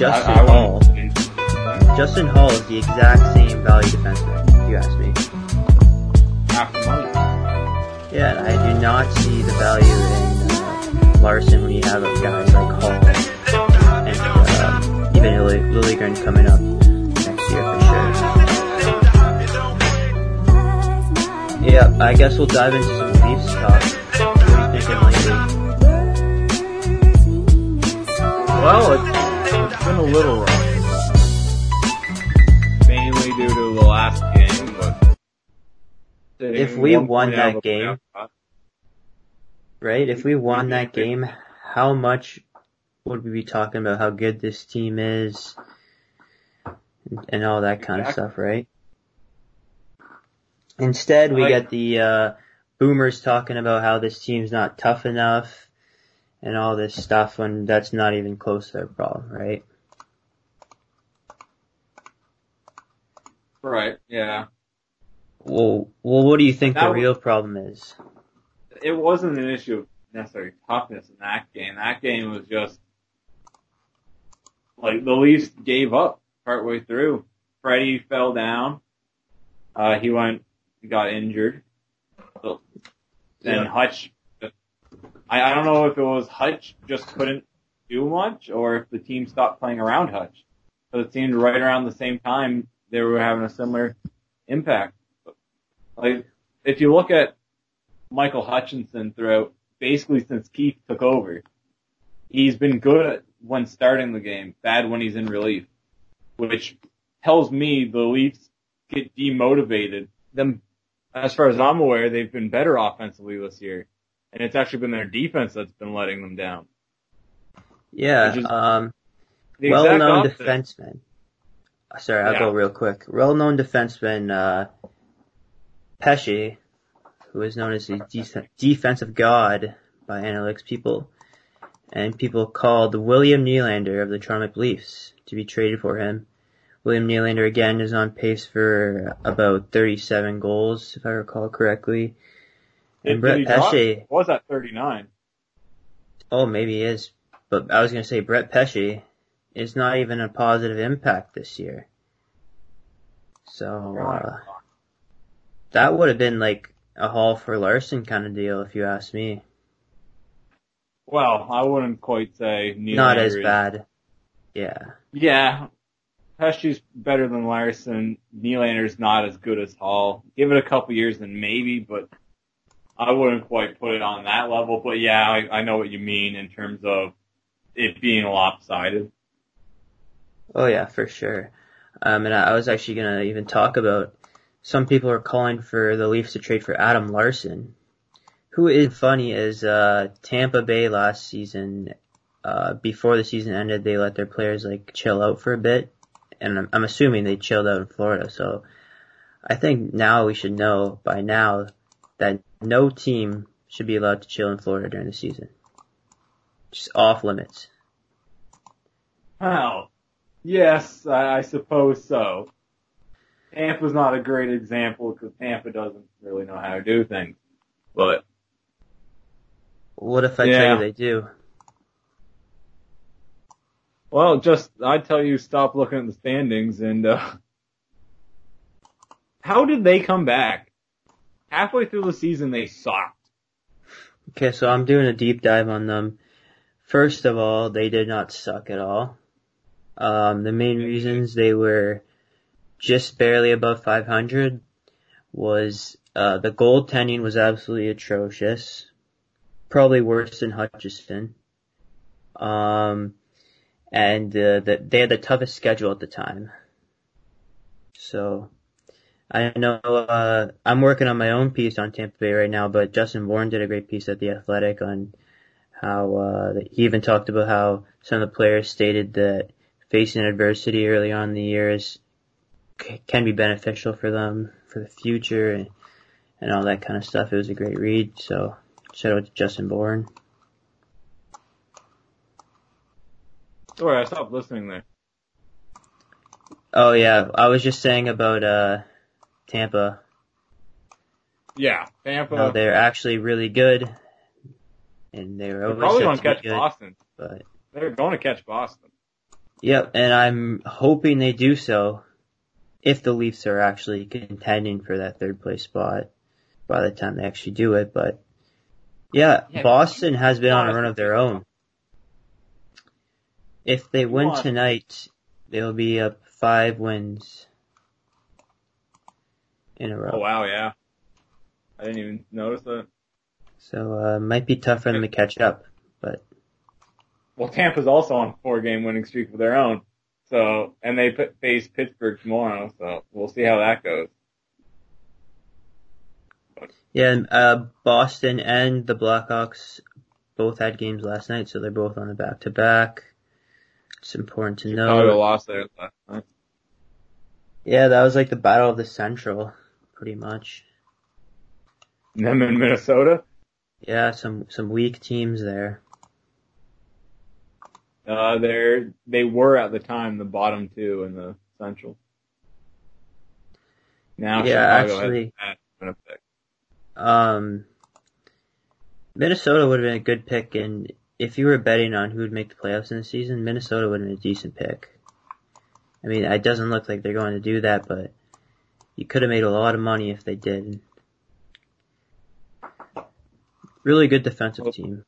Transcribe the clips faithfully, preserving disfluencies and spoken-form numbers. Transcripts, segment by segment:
Justin I, I Hall. Justin Hall is the exact same value defenseman, if you ask me. Half the money. Yeah, and I do not see the value in uh, Larson when you have guys like Hall and uh, even Liljegren coming up next year for sure. Yeah, I guess we'll dive into some Leafs talk. What are you thinking lately? Well, it's, it's been a little rough. Mainly due to the last game, but if we won that game, right? If we won that game, how much would we be talking about how good this team is and all that kind of stuff, right? Instead, we get the uh boomers talking about how this team's not tough enough and all this stuff when that's not even close to their problem, right? Right, yeah. Well, well, what do you think that the real was, problem is? It wasn't an issue of necessarily toughness in that game. That game was just, like, the Leafs gave up partway through. Freddie fell down. Uh, he went, he got injured. So, then yeah. Hutch, I, I don't know if it was Hutch just couldn't do much or if the team stopped playing around Hutch. So it seemed right around the same time they were having a similar impact. Like, if you look at Michael Hutchinson throughout, basically since Keith took over, he's been good at when starting the game, bad when he's in relief, which tells me the Leafs get demotivated. Them, as far as I'm aware, they've been better offensively this year, and it's actually been their defense that's been letting them down. Yeah, um, well-known opposite. defenseman. Sorry, I'll yeah. go real quick. Well-known defenseman, uh, Pesce, who is known as the de- defensive god by analytics people, and people called William Nylander of the Toronto Maple Leafs to be traded for him. William Nylander again is on pace for about thirty-seven goals, if I recall correctly. And Did, Brett did Pesce was at thirty-nine. Oh, maybe he is, but I was going to say Brett Pesce is not even a positive impact this year. So uh, that would have been like a haul for Larson kind of deal, if you ask me. Well, I wouldn't quite say Nylander Not as is, bad. Yeah. Yeah. Pesce's better than Larson. Nylander's not as good as Hall. Give it a couple years and maybe, but I wouldn't quite put it on that level. But yeah, I, I know what you mean in terms of it being lopsided. Oh yeah, for sure. Um, and I, I was actually gonna even talk about some people are calling for the Leafs to trade for Adam Larson. Who is funny is, uh, Tampa Bay last season, uh, before the season ended, they let their players like chill out for a bit. And I'm, I'm assuming they chilled out in Florida. So I think now we should know by now that no team should be allowed to chill in Florida during the season. Just off limits. Well, yes, I, I suppose so. Tampa's not a great example because Tampa doesn't really know how to do things. But what if I yeah. tell you they do? Well, just, I'd tell you stop looking at the standings and, uh, how did they come back? Halfway through the season, they sucked. Okay, so I'm doing a deep dive on them. First of all, they did not suck at all. Um, the main reasons they were just barely above five hundred was, uh, the goaltending was absolutely atrocious. Probably worse than Hutchison. Um, And uh, the, they had the toughest schedule at the time. So, I know uh, I'm working on my own piece on Tampa Bay right now, but Justin Bourne did a great piece at The Athletic on how uh, he even talked about how some of the players stated that facing adversity early on in the year is, can be beneficial for them for the future and, and all that kind of stuff. It was a great read, so shout out to Justin Bourne. Sorry, I stopped listening there. Oh yeah, I was just saying about uh Tampa. Yeah, Tampa. No, they're actually really good, and they were They're always probably set going to to catch be good, Boston. but They're going to catch Boston. Yep, and I'm hoping they do so if the Leafs are actually contending for that third place spot by the time they actually do it. But yeah, Yeah, Boston has been on a honest- run of their own. If they win want- tonight, they'll be up five wins in a row. Oh wow, yeah. I didn't even notice that. So uh might be tough for them to catch up, but Well, Tampa's also on a four-game winning streak of their own. So, and they put, face Pittsburgh tomorrow, so we'll see how that goes. yeah, and, uh Boston and the Blackhawks both had games last night, so they're both on a back-to-back. It's important to Chicago know. lost there last night. Yeah, that was like the battle of the Central, pretty much. Them in Minnesota. Yeah, some some weak teams there. Uh, they're, they were at the time the bottom two in the Central. Now Yeah, Chicago actually, has Winnipeg. um, Minnesota would have been a good pick, and if you were betting on who would make the playoffs in the season, Minnesota would have been a decent pick. I mean, it doesn't look like they're going to do that, but you could have made a lot of money if they did. Really good defensive team.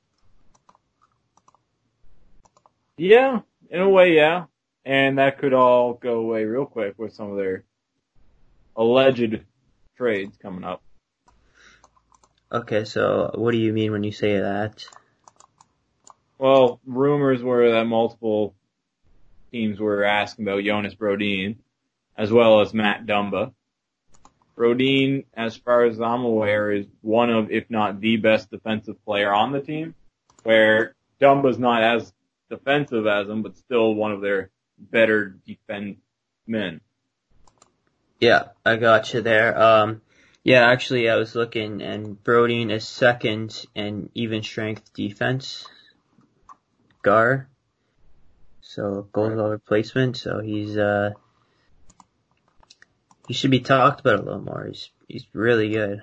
Yeah, in a way, yeah. And that could all go away real quick with some of their alleged trades coming up. Okay, so what do you mean when you say that? Well, rumors were that multiple teams were asking about Jonas Brodin, as well as Matt Dumba. Brodin, as far as I'm aware, is one of, if not the best defensive player on the team, where Dumba's not as defensive as him, but still one of their better defensemen. Yeah, I got you there. Um, yeah, actually, I was looking, and Brodin is second in even strength defense. Gar. So goals over replacement. So he's uh he should be talked about a little more. He's he's really good.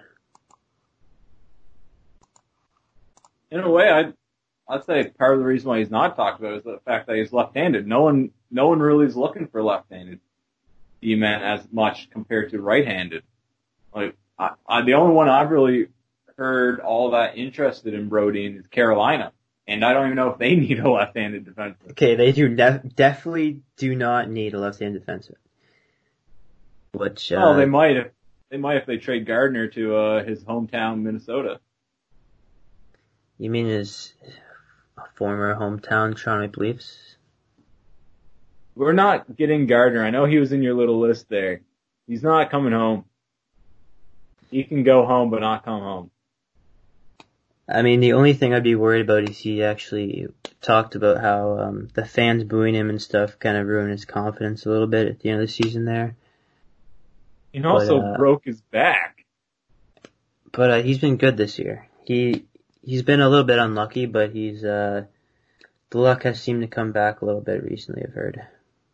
In a way, I'd, I'd say part of the reason why he's not talked about is the fact that he's left-handed. No one, no one really is looking for left-handed D-men as much compared to right-handed. Like, I, I, the only one I've really heard all that interested in Brodin is Carolina. And I don't even know if they need a left-handed defenseman. Okay, they do def- definitely do not need a left-handed defenseman. Which uh, well, they might if they might if they trade Gardner to uh, his hometown Minnesota. You mean his former hometown Toronto Maple Leafs? We're not getting Gardner. I know he was in your little list there. He's not coming home. He can go home, but not come home. I mean, the only thing I'd be worried about is he actually talked about how um, the fans booing him and stuff kind of ruined his confidence a little bit at the end of the season there. He also but, uh, broke his back. But uh, he's been good this year. He he's been a little bit unlucky, but he's uh, the luck has seemed to come back a little bit recently. I've heard.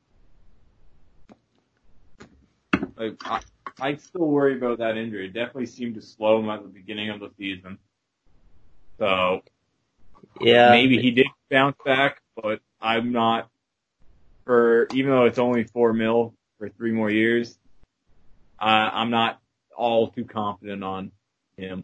Like, I, I still worry about that injury. It definitely seemed to slow him at the beginning of the season. So, yeah, maybe he did bounce back, but I'm not, for, even though it's only four mil for three more years, uh, I'm not all too confident on him.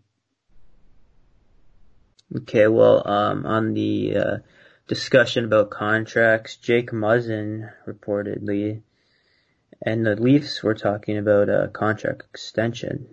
Okay, well, um, on the uh, discussion about contracts, Jake Muzzin reportedly, and the Leafs were talking about a contract extension.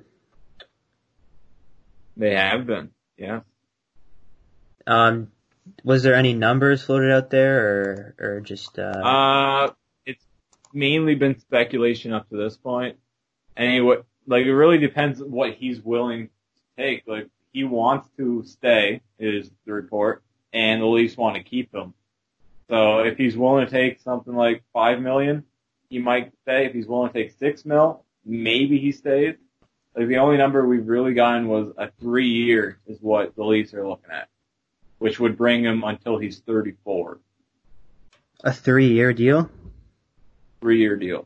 They have been, yeah. Um, was there any numbers floated out there, or or just? Uh, uh it's mainly been speculation up to this point. Anyway, like it really depends on what he's willing to take. Like he wants to stay, is the report, and the Leafs want to keep him. So if he's willing to take something like five million, he might stay. If he's willing to take six mil, maybe he stays. Like the only number we've really gotten was a three year is what the Leafs are looking at, which would bring him until he's thirty-four. a three-year deal. Three year deal.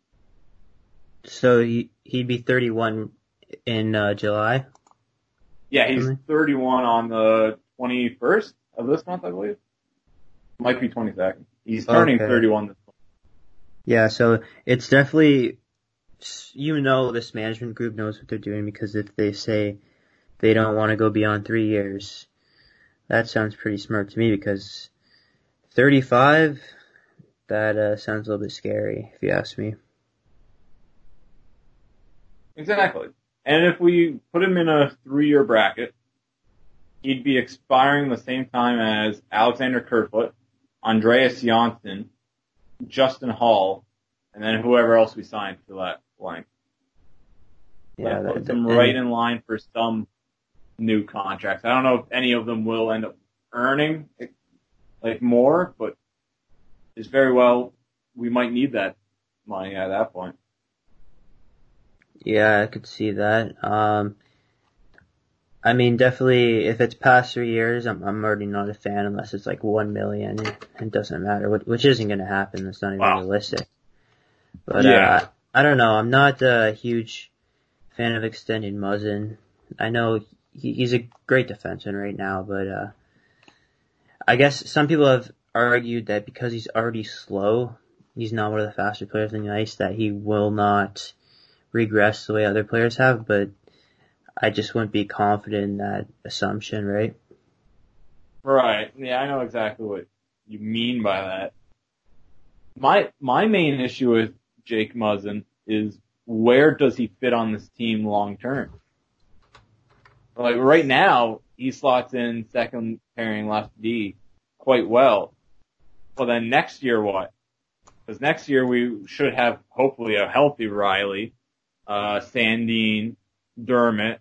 So he he'd be thirty-one in uh, July. Yeah, he's Mm-hmm. thirty-one on the twenty-first of this month, I believe. Might be twenty-second. He's turning Okay. thirty-one this month. Yeah, so it's definitely, you know, this management group knows what they're doing because if they say they don't want to go beyond three years, that sounds pretty smart to me because thirty-five, that uh, sounds a little bit scary if you ask me. Exactly. And if we put him in a three-year bracket, he'd be expiring the same time as Alexander Kerfoot, Andreas Janssen, Justin Hall, and then whoever else we signed for that blank. Yeah, That that, puts that, them right in line for some new contracts. I don't know if any of them will end up earning like more, but it's very well we might need that money at that point. yeah, I could see that. Um, I mean, definitely, if it's past three years, I'm I'm already not a fan unless it's like one million. It doesn't matter, which isn't going to happen. That's not even Wow. realistic. But Yeah. uh, I don't know. I'm not a huge fan of extending Muzzin. I know he, he's a great defenseman right now, but uh, I guess some people have argued that because he's already slow, he's not one of the faster players on the ice, that he will not regress the way other players have, but I just wouldn't be confident in that assumption, right? Right. Yeah, I know exactly what you mean by that. My my main issue with Jake Muzzin is where does he fit on this team long term? Like right now, he slots in second pairing left D quite well. Well then next year what? Because next year we should have hopefully a healthy Riley, uh, Sandine, Dermott.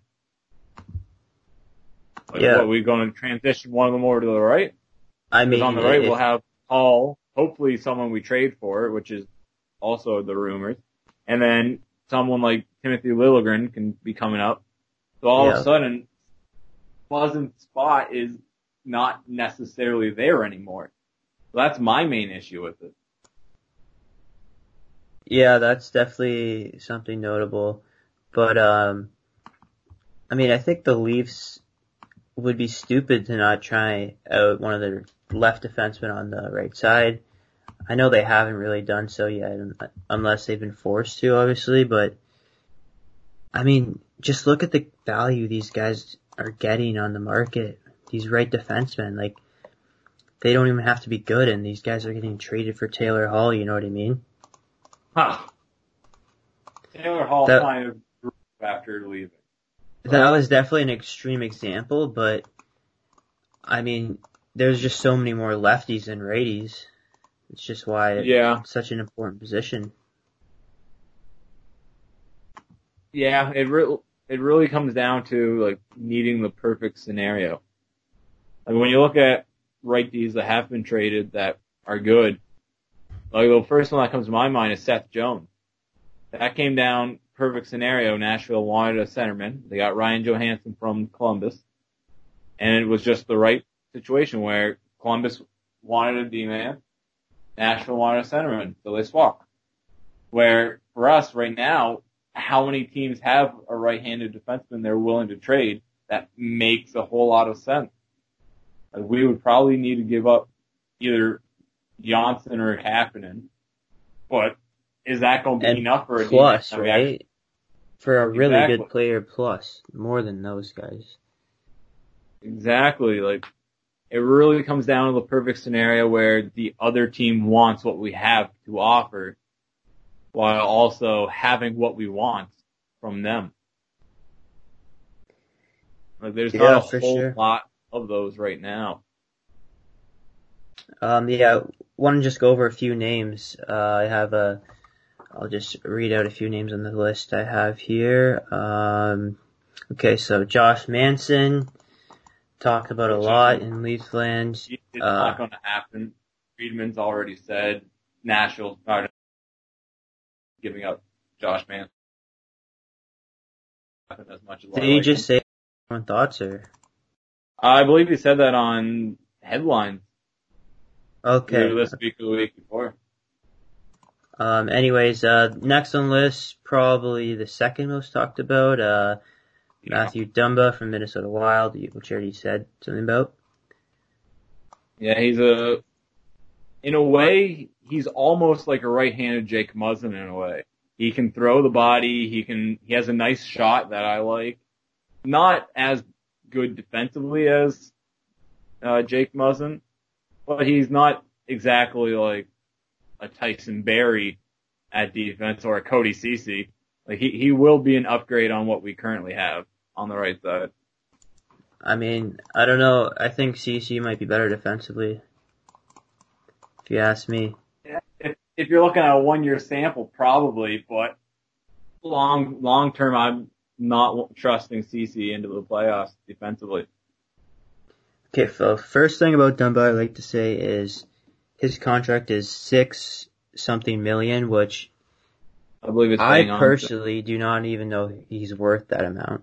Like, Yeah. what, are we going to transition one of them over to the right? I Because mean, on the right if, we'll have Hall, hopefully someone we trade for, which is also the rumors. And then someone like Timothy Liljegren can be coming up. So all yeah. of a sudden, Muzzin's spot is not necessarily there anymore. So that's my main issue with it. Yeah, that's definitely something notable. But, um, I mean, I think the Leafs would be stupid to not try out one of their left defensemen on the right side. I know they haven't really done so yet, unless they've been forced to, obviously, but I mean, just look at the value these guys are getting on the market. These right defensemen, like, they don't even have to be good, and these guys are getting traded for Taylor Hall, you know what I mean? Huh. Taylor Hall That, kind of grew after leaving. that was definitely an extreme example, but, I mean, there's just so many more lefties than righties. It's just why Yeah. it's such an important position. Yeah, it re- it really comes down to like needing the perfect scenario. Like when you look at righties that have been traded that are good, like the first one that comes to my mind is Seth Jones. That came down perfect scenario. Nashville wanted a centerman. They got Ryan Johansson from Columbus, and it was just the right situation where Columbus wanted a D-man, Nashville wanted a centerman, so they swapped. Where for us right now, how many teams have a right-handed defenseman they're willing to trade that makes a whole lot of sense? Like we would probably need to give up either Johnson or Kapanen, but is that going to be And enough for a plus, D-man? right? Actually, For a really exactly. good player plus, more than those guys. Exactly. Like, it really comes down to the perfect scenario where the other team wants what we have to offer while also having what we want from them. Like, there's Yeah, not a for whole sure. lot of those right now. Um, yeah, want to just go over a few names. Uh, I have a, I'll just read out a few names on the list I have here. Um, okay, so Josh Manson, talked about a Which lot is, in Leafland. it's Uh, not going to happen. Friedman's already said Nashville's not giving up Josh Manson as much as did I he like him. just say your own thoughts or? I believe he said that on headlines Okay. either this week or the week before. Um, anyways, uh, next on the list, probably the second most talked about, uh, Yeah. Matthew Dumba from Minnesota Wild, which you already said something about. Yeah, he's a in a way, he's almost like a right-handed Jake Muzzin in a way. He can throw the body. He can, he has a nice shot that I like. Not as good defensively as, uh, Jake Muzzin, but he's not exactly like a Tyson Barrie at defense or a Cody Ceci. Like he, he will be an upgrade on what we currently have on the right side. I mean, I don't know. I think Ceci might be better defensively, if you ask me. Yeah, if, if you're looking at a one-year sample, probably, but long, long term, I'm not trusting Ceci into the playoffs defensively. Okay, so first thing about Dumba I'd like to say is his contract is six something million, which I believe it's I on. personally do not even know he's worth that amount.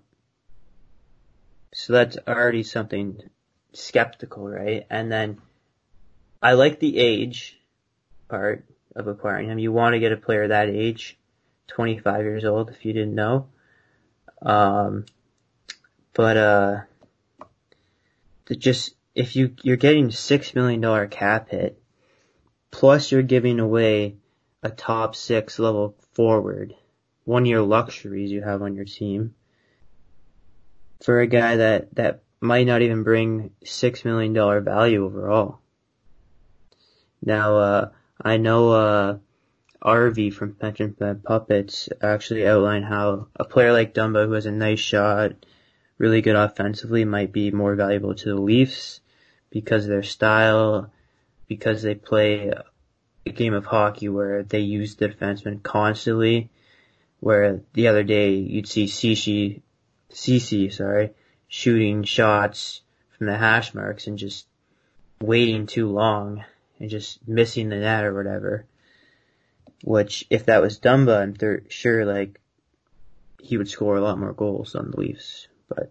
So that's already something skeptical, right? And then I like the age part of acquiring him. You want to get a player that age, twenty-five years old, if you didn't know. Um, but, uh, to just, if you, you're getting six million dollars cap hit, plus you're giving away a top six level forward, one of your luxuries you have on your team, for a guy that, that might not even bring six million dollars value overall. Now, uh, I know, uh, R V from Pension Plan Puppets actually outlined how a player like Dumba who has a nice shot, really good offensively, might be more valuable to the Leafs because of their style, because they play a game of hockey where they use the defenseman constantly, where the other day you'd see Ceci, Ceci, sorry, shooting shots from the hash marks and just waiting too long and just missing the net or whatever. Which, if that was Dumba, I'm thir- sure, like, he would score a lot more goals on the Leafs, but.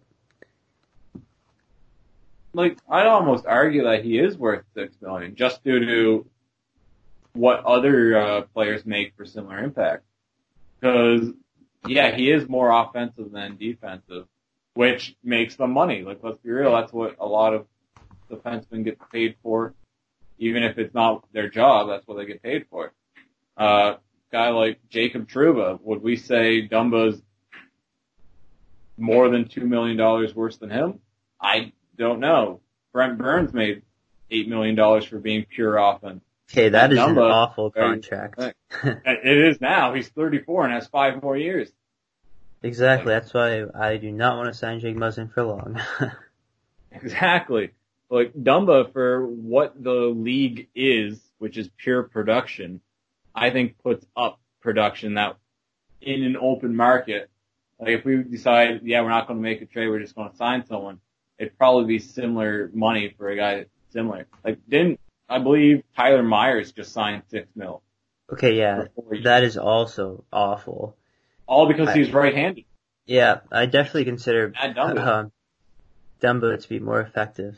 Like, I'd almost argue that he is worth six million just due to what other, uh, players make for similar impact. Cause, yeah, he is more offensive than defensive, which makes them money. Like, let's be real, that's what a lot of defensemen get paid for. Even if it's not their job, that's what they get paid for. Uh, guy like Jacob Trouba, would we say Dumba's more than two million dollars worse than him? I don't know. Brent Burns made eight million dollars for being pure offense. Okay, that, that is Dumba, an awful very, contract. It is now. He's thirty-four and has five more years. Exactly. Like, that's why I do not want to sign Jake Muzzin for long. Exactly. Like, Dumba, for what the league is, which is pure production, I think puts up production that in an open market, like if we decide, yeah, we're not going to make a trade, we're just going to sign someone, it'd probably be similar money for a guy that's similar. Like, didn't, I believe Tyler Myers just signed six mil. Okay, yeah, that is also awful. All because I, he's right-handed. Yeah, I definitely consider Matt Dumba. Uh, Dumba to be more effective.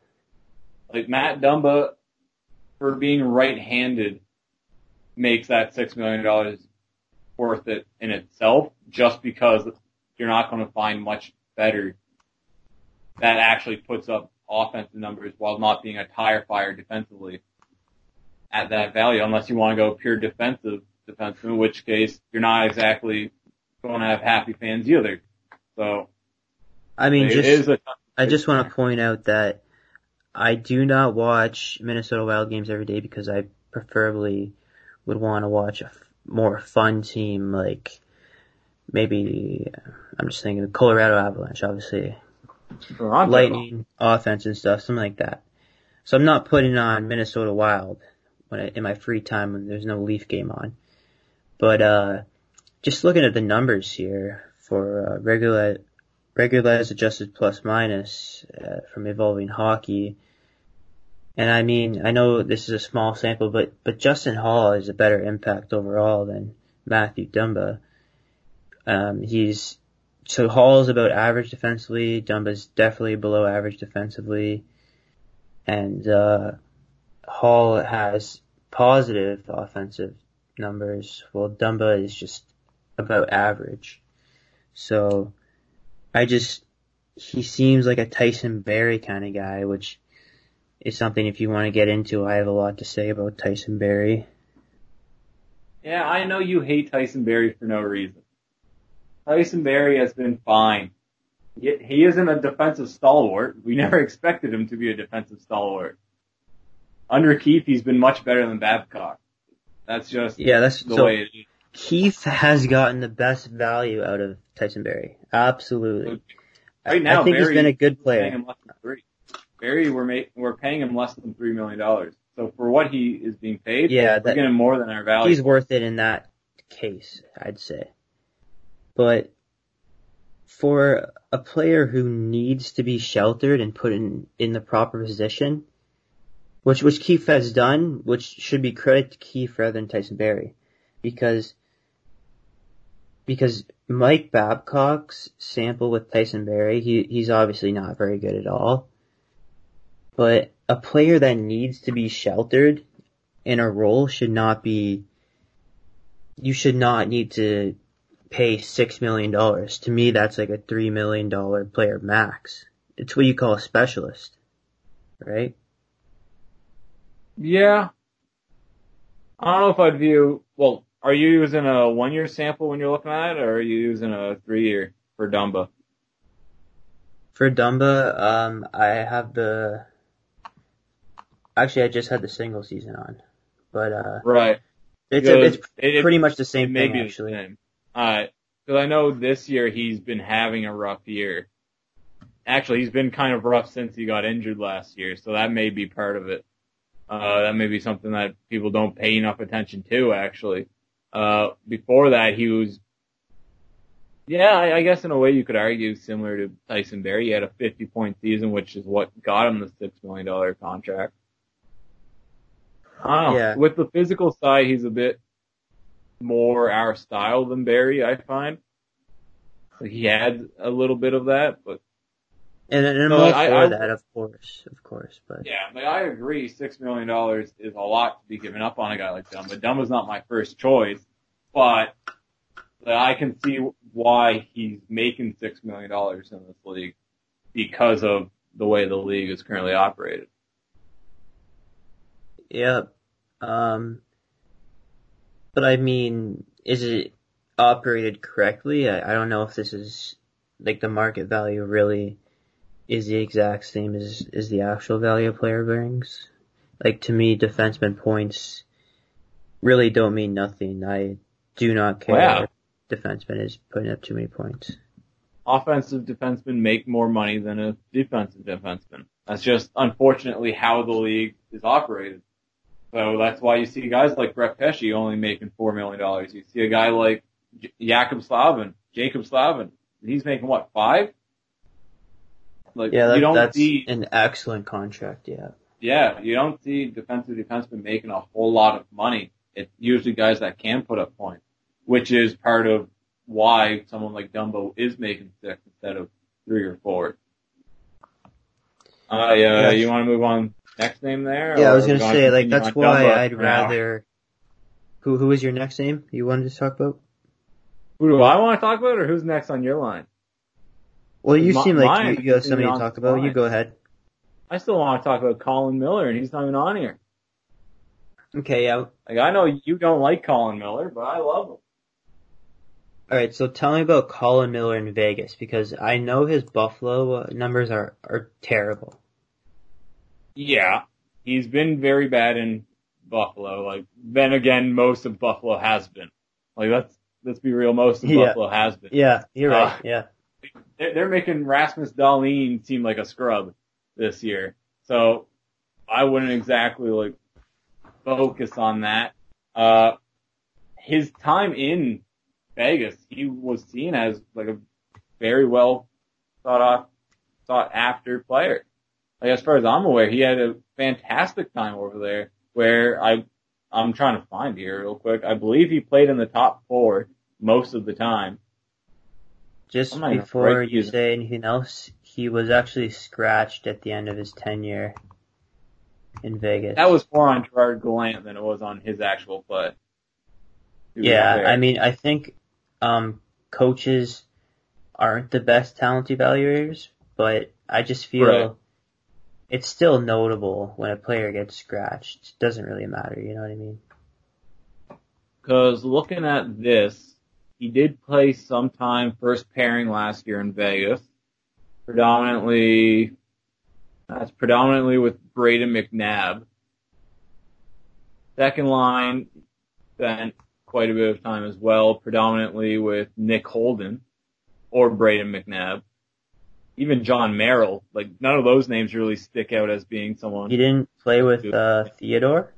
Like, Matt Dumba, for being right-handed, makes that six million dollars worth it in itself, just because you're not going to find much better that actually puts up offensive numbers while not being a tire fire defensively at that value, unless you want to go pure defensive defenseman, in which case you're not exactly going to have happy fans either. So, I mean, it just, is a I just want to point out that I do not watch Minnesota Wild games every day because I preferably would want to watch a f- more fun team, like maybe, I'm just thinking the Colorado Avalanche, obviously. Toronto. Lightning, offense and stuff, something like that. So I'm not putting on Minnesota Wild when I, in my free time when there's no Leaf game on. But, uh, just looking at the numbers here for, uh, regular, regularized adjusted plus minus, uh, from Evolving Hockey. And I mean, I know this is a small sample, but, but Justin Hall has a better impact overall than Matthew Dumba. Um, he's, so Hall's about average defensively, Dumba's definitely below average defensively, and, uh, Hall has positive offensive numbers, while Dumba is just about average. So, I just, he seems like a Tyson Barrie kind of guy, which is something if you want to get into. I have a lot to say about Tyson Barrie. Yeah, I know you hate Tyson Barrie for no reason. Tyson Barrie has been fine. He, he isn't a defensive stalwart. We never expected him to be a defensive stalwart. Under Keith, he's been much better than Babcock. That's just yeah, that's, the so way it is. Keith has gotten the best value out of Tyson Barrie. Absolutely. Right now, I think Barrie, he's been a good we're paying player. him less than three. Barrie, we're, make, we're paying him less than three million dollars. So for what he is being paid, Yeah, we're that, getting more than our value. He's worth it in that case, I'd say. But for a player who needs to be sheltered and put in, in the proper position, which which Keith has done, which should be credit to Keith rather than Tyson Barrie, because because Mike Babcock's sample with Tyson Barrie, he he's obviously not very good at all. But a player that needs to be sheltered in a role should not be, you should not need to pay six million dollars. To me, that's like a three million dollars player max. It's what you call a specialist, right? Yeah. I don't know if I'd view, well, are you using a one-year sample when you're looking at it, or are you using a three-year for Dumba? For Dumba, um, I have the, actually I just had the single season on, but, uh, Right. it's, a, it's it, pretty much the same it may thing, be actually. The same. Alright. Cause I know this year he's been having a rough year. Actually, he's been kind of rough since he got injured last year, so that may be part of it. Uh, that may be something that people don't pay enough attention to, actually. Uh, before that, he was, yeah, I, I guess in a way you could argue similar to Tyson Barrie. He had a fifty point season, which is what got him the six million dollars contract. I don't know. Yeah. With the physical side, he's a bit more our style than Barrie, I find. He had a little bit of that, but And, and I'm No, all I- for I- that, of course, of course, but. yeah, like I agree, six million dollars is a lot to be given up on a guy like Dumba. Dumba's not my first choice, but I can see why he's making six million dollars in this league because of the way the league is currently operated. Yep. Um, but I mean, is it operated correctly? I, I don't know if this is, like, the market value really is the exact same as, as the actual value a player brings. Like, to me, defenseman points really don't mean nothing. I do not care Wow. if defenseman is putting up too many points. Offensive defensemen make more money than a defensive defenseman. That's just unfortunately how the league is operated. So that's why you see guys like Brett Pesce only making four million dollars. You see a guy like J- Jakob Slavin, Jacob Slavin, he's making what, five? Like, Yeah, that, you don't that's see, an excellent contract, yeah. yeah, you don't see defensive defensemen making a whole lot of money. It's usually guys that can put up points, which is part of why someone like Dumbo is making six instead of three or four. Uh, yeah, Yes. you want to move on next name there? Yeah, I or was we gonna wanna say, like, continue that's on why Dumba I'd for now? rather, who, who is your next name you wanted to talk about? Who do I want to talk about, or who's next on your line? Well, you Mi- seem like mine you, you have is somebody to on talk about. You mine. go ahead. I still want to talk about Colin Miller, and he's not even on here. Okay, yeah. Like, I know you don't like Colin Miller, but I love him. Alright, so tell me about Colin Miller in Vegas, because I know his Buffalo uh, numbers are, are terrible. Yeah, he's been very bad in Buffalo. Like, then again, most of Buffalo has been. Like, let's let's be real, most of Yeah. Buffalo has been. Yeah, you're right, Uh, yeah. They're, they're making Rasmus Dahlin seem like a scrub this year, so I wouldn't exactly like focus on that. Uh, his time in Vegas, he was seen as like a very well thought off, thought after player. Like, as far as I'm aware, he had a fantastic time over there where I, I'm trying to find here real quick. I believe he played in the top four most of the time. Just I'm not even before right you either. say anything else, he was actually scratched at the end of his tenure in Vegas. That was more on Gerard Gallant than it was on his actual play. To be Yeah, fair. I mean, I think, um, coaches aren't the best talent evaluators, but I just feel Right. it's still notable when a player gets scratched. It doesn't really matter, you know what I mean? Because looking at this, he did play sometime first pairing last year in Vegas. Predominantly, that's predominantly with Braden McNabb. Second line spent quite a bit of time as well, predominantly with Nick Holden or Braden McNabb. Even John Merrill, like none of those names really stick out as being someone. He didn't play with uh, Theodore?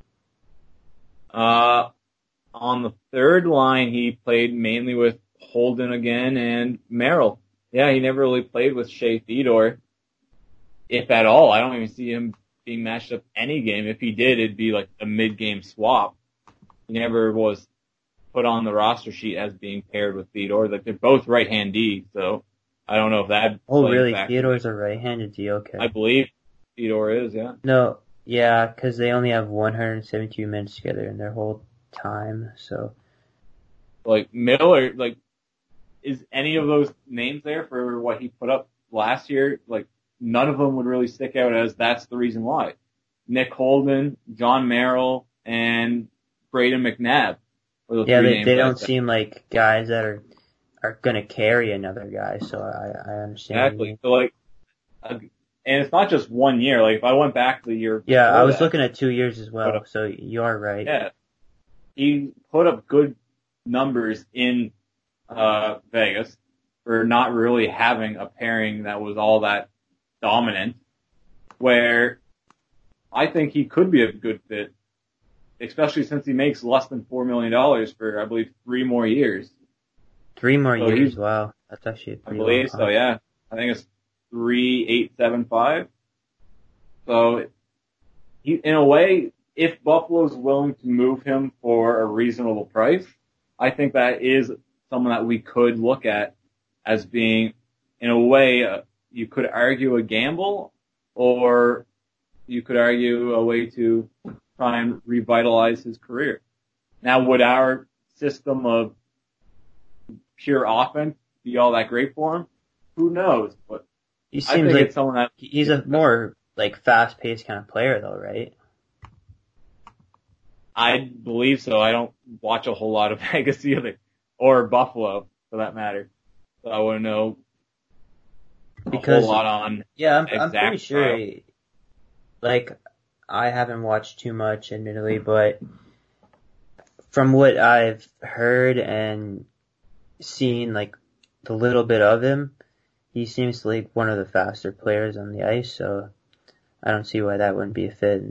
Uh, on the third line, he played mainly with Holden again and Merrill. Yeah, he never really played with Shea Theodore, if at all. I don't even see him being matched up any game. If he did, it'd be like a mid-game swap. He never was put on the roster sheet as being paired with Theodore. Like they're both right-handed, so I don't know if that. Oh, really? Theodore's a right-handed D. Okay. I believe Theodore is, yeah. No, yeah, because they only have one hundred seventy-two minutes together in their whole time, so. Like Miller, like, is any of those names there for what he put up last year? Like, none of them would really stick out as that's the reason why. Nick Holden, John Merrill, and Braden McNabb. The yeah, they, they don't seem like guys that are are gonna carry another guy, so I I understand. Exactly. So like, uh, and it's not just one year. Like if I went back to the year. Yeah, I was that, looking at two years as well. Up, so you are right. Yeah, he put up good numbers in uh Vegas for not really having a pairing that was all that dominant. Where I think he could be a good fit, especially since he makes less than four million dollars for I believe three more years. Three more so years, wow. That's actually a pretty I believe so, yeah. I think it's three, eight, seven, five. So, he, in a way, if Buffalo's willing to move him for a reasonable price, I think that is someone that we could look at as being, in a way, uh, you could argue a gamble, or you could argue a way to try and revitalize his career. Now, would our system of pure offense be all that great for him? Who knows? But he seems I think like it's someone that he's a more like fast-paced kind of player, though, right? I believe so. I don't watch a whole lot of Vegas either, or Buffalo for that matter. So I wouldn't know a because, whole lot on. Yeah, I'm, I'm pretty sure. He, like, I haven't watched too much, admittedly, but from what I've heard and seen, like the little bit of him, he seems like one of the faster players on the ice, so I don't see why that wouldn't be a fit.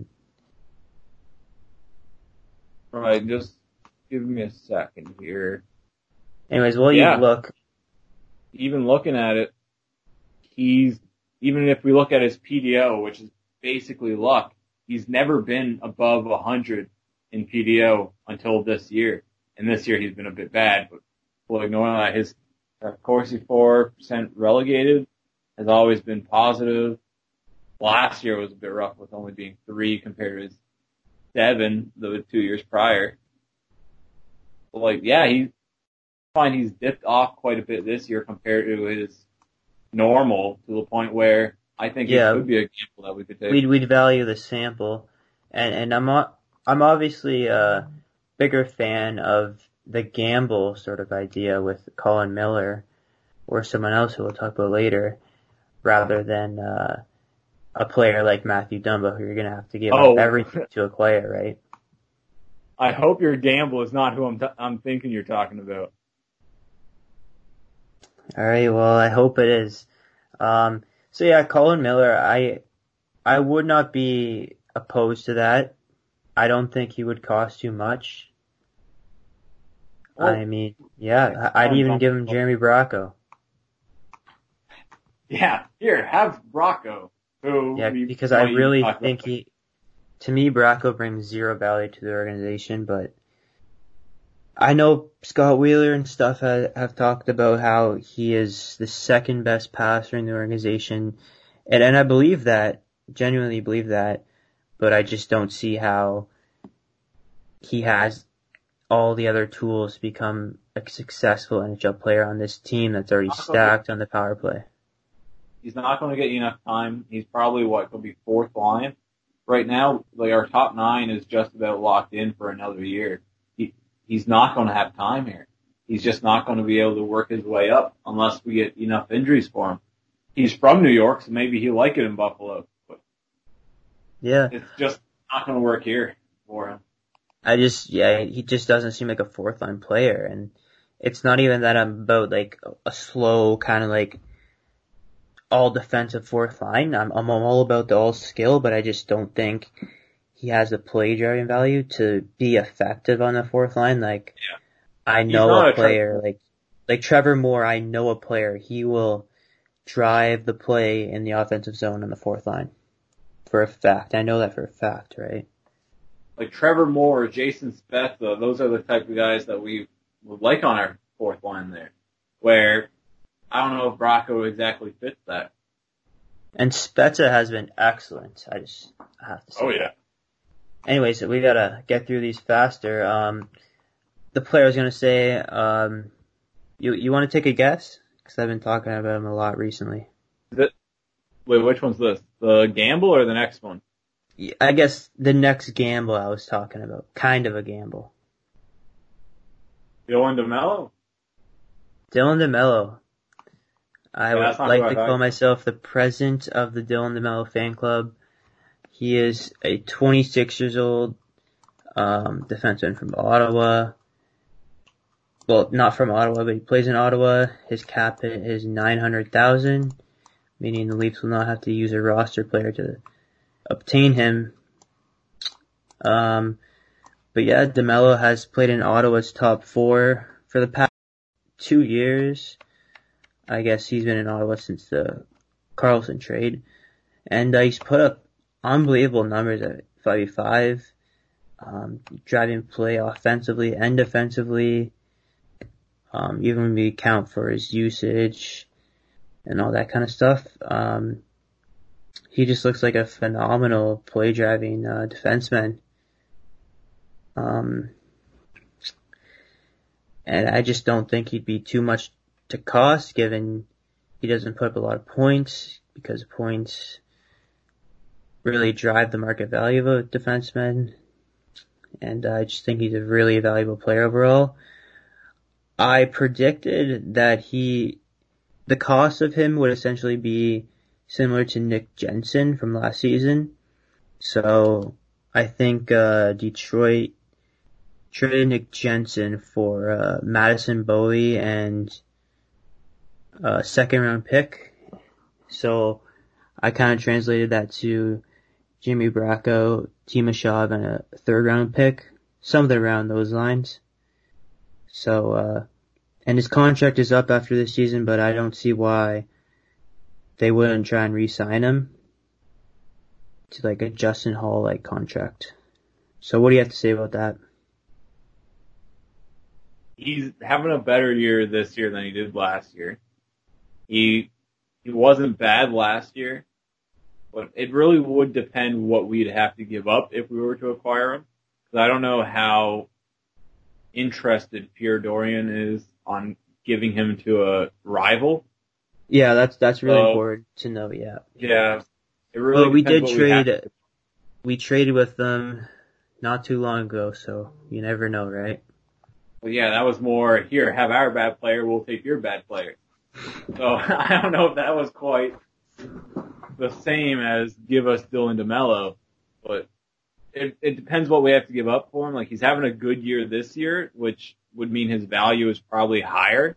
Alright, just give me a second here. Anyways, while yeah. you look. Even looking at it, he's, even if we look at his P D O, which is basically luck, he's never been above one hundred in P D O until this year. And this year he's been a bit bad, but well, ignoring that, his Corsi four percent relegated has always been positive. Last year was a bit rough with only being three compared to his seven the two years prior. But like, yeah, he I find he's dipped off quite a bit this year compared to his normal, to the point where I think yeah, it could be a gamble that we could take. We'd we'd value the sample, and and I'm I'm obviously a bigger fan of the gamble sort of idea with Colin Miller or someone else who we'll talk about later, rather than uh, a player like Matthew Dumba, who you're going to have to give oh. up everything to acquire, right? I hope your gamble is not who I'm t- I'm thinking you're talking about. All right, well, I hope it is. Um, so yeah, Colin Miller, I I would not be opposed to that. I don't think he would cost too much. Oh. I mean, yeah, I'd even give him Jeremy Bracco. Yeah, here, have Bracco. Who yeah, because I really think he, to me, Bracco brings zero value to the organization, but I know Scott Wheeler and stuff have, have talked about how he is the second best passer in the organization, and, and I believe that, genuinely believe that, but I just don't see how he has all the other tools to become a successful N H L player on this team that's already stacked on the power play. He's not going to get enough time. He's probably what could be fourth line right now. Like our top nine is just about locked in for another year. He he's not going to have time here. He's just not going to be able to work his way up unless we get enough injuries for him. He's from New York, so maybe he'll like it in Buffalo. But yeah, it's just not going to work here for him. I just, yeah, he just doesn't seem like a fourth line player, and it's not even that I'm about like a slow kind of like all defensive fourth line. I'm, I'm all about the all skill, but I just don't think he has the play driving value to be effective on the fourth line. Like, yeah. I know a, a player, Trevor. like, like Trevor Moore, I know a player, he will drive the play in the offensive zone on the fourth line. For a fact. I know that for a fact, right? Like Trevor Moore, Jason Spezza, those are the type of guys that we would like on our fourth line there. Where, I don't know if Bracco exactly fits that. And Spezza has been excellent. I just I have to say. Oh, yeah. That. Anyways, we gotta get through these faster. Um, the player I was gonna say, um, you you want to take a guess? Because I've been talking about him a lot recently. The, wait, which one's this? The gamble or the next one? I guess the next gamble I was talking about. Kind of a gamble. Dylan DeMello? Dylan DeMello. I yeah, would like to call myself the president of the Dylan DeMello fan club. He is a twenty-six years old um, defenseman from Ottawa. Well, not from Ottawa, but he plays in Ottawa. His cap hit is nine hundred thousand, meaning the Leafs will not have to use a roster player to obtain him. Um, but yeah, DeMello has played in Ottawa's top four for the past two years. I guess he's been in Ottawa since the Carlson trade. And uh, he's put up unbelievable numbers at five v five, um, driving play offensively and defensively, um, even when we count for his usage and all that kind of stuff. Um, he just looks like a phenomenal play driving uh, defenseman. Um, and I just don't think he'd be too much to cost, given he doesn't put up a lot of points, because points really drive the market value of a defenseman. And I just think he's a really valuable player overall. I predicted that he, the cost of him would essentially be similar to Nick Jensen from last season. So I think uh, Detroit traded Nick Jensen for uh, Madison Bowie and a second round pick. So I kind of translated that to Jimmy Bracco, Timashov, and a third round pick, something around those lines. So, uh, and his contract is up after this season, but I don't see why they wouldn't try and re-sign him to like a Justin Hall-like contract. So what do you have to say about that? He's having a better year this year than he did last year. He, he wasn't bad last year, but it really would depend what we'd have to give up if we were to acquire him. Because I don't know how interested Pierre Dorian is on giving him to a rival. Yeah, that's that's really so, important to know. Yeah. Yeah. It really. Well, we did we trade. have. We traded with them not too long ago, so you never know, right? Well, yeah, that was more here. Have our bad player. We'll take your bad player. So I don't know if that was quite the same as give us Dylan DeMello, but it, it depends what we have to give up for him. Like, he's having a good year this year, which would mean his value is probably higher.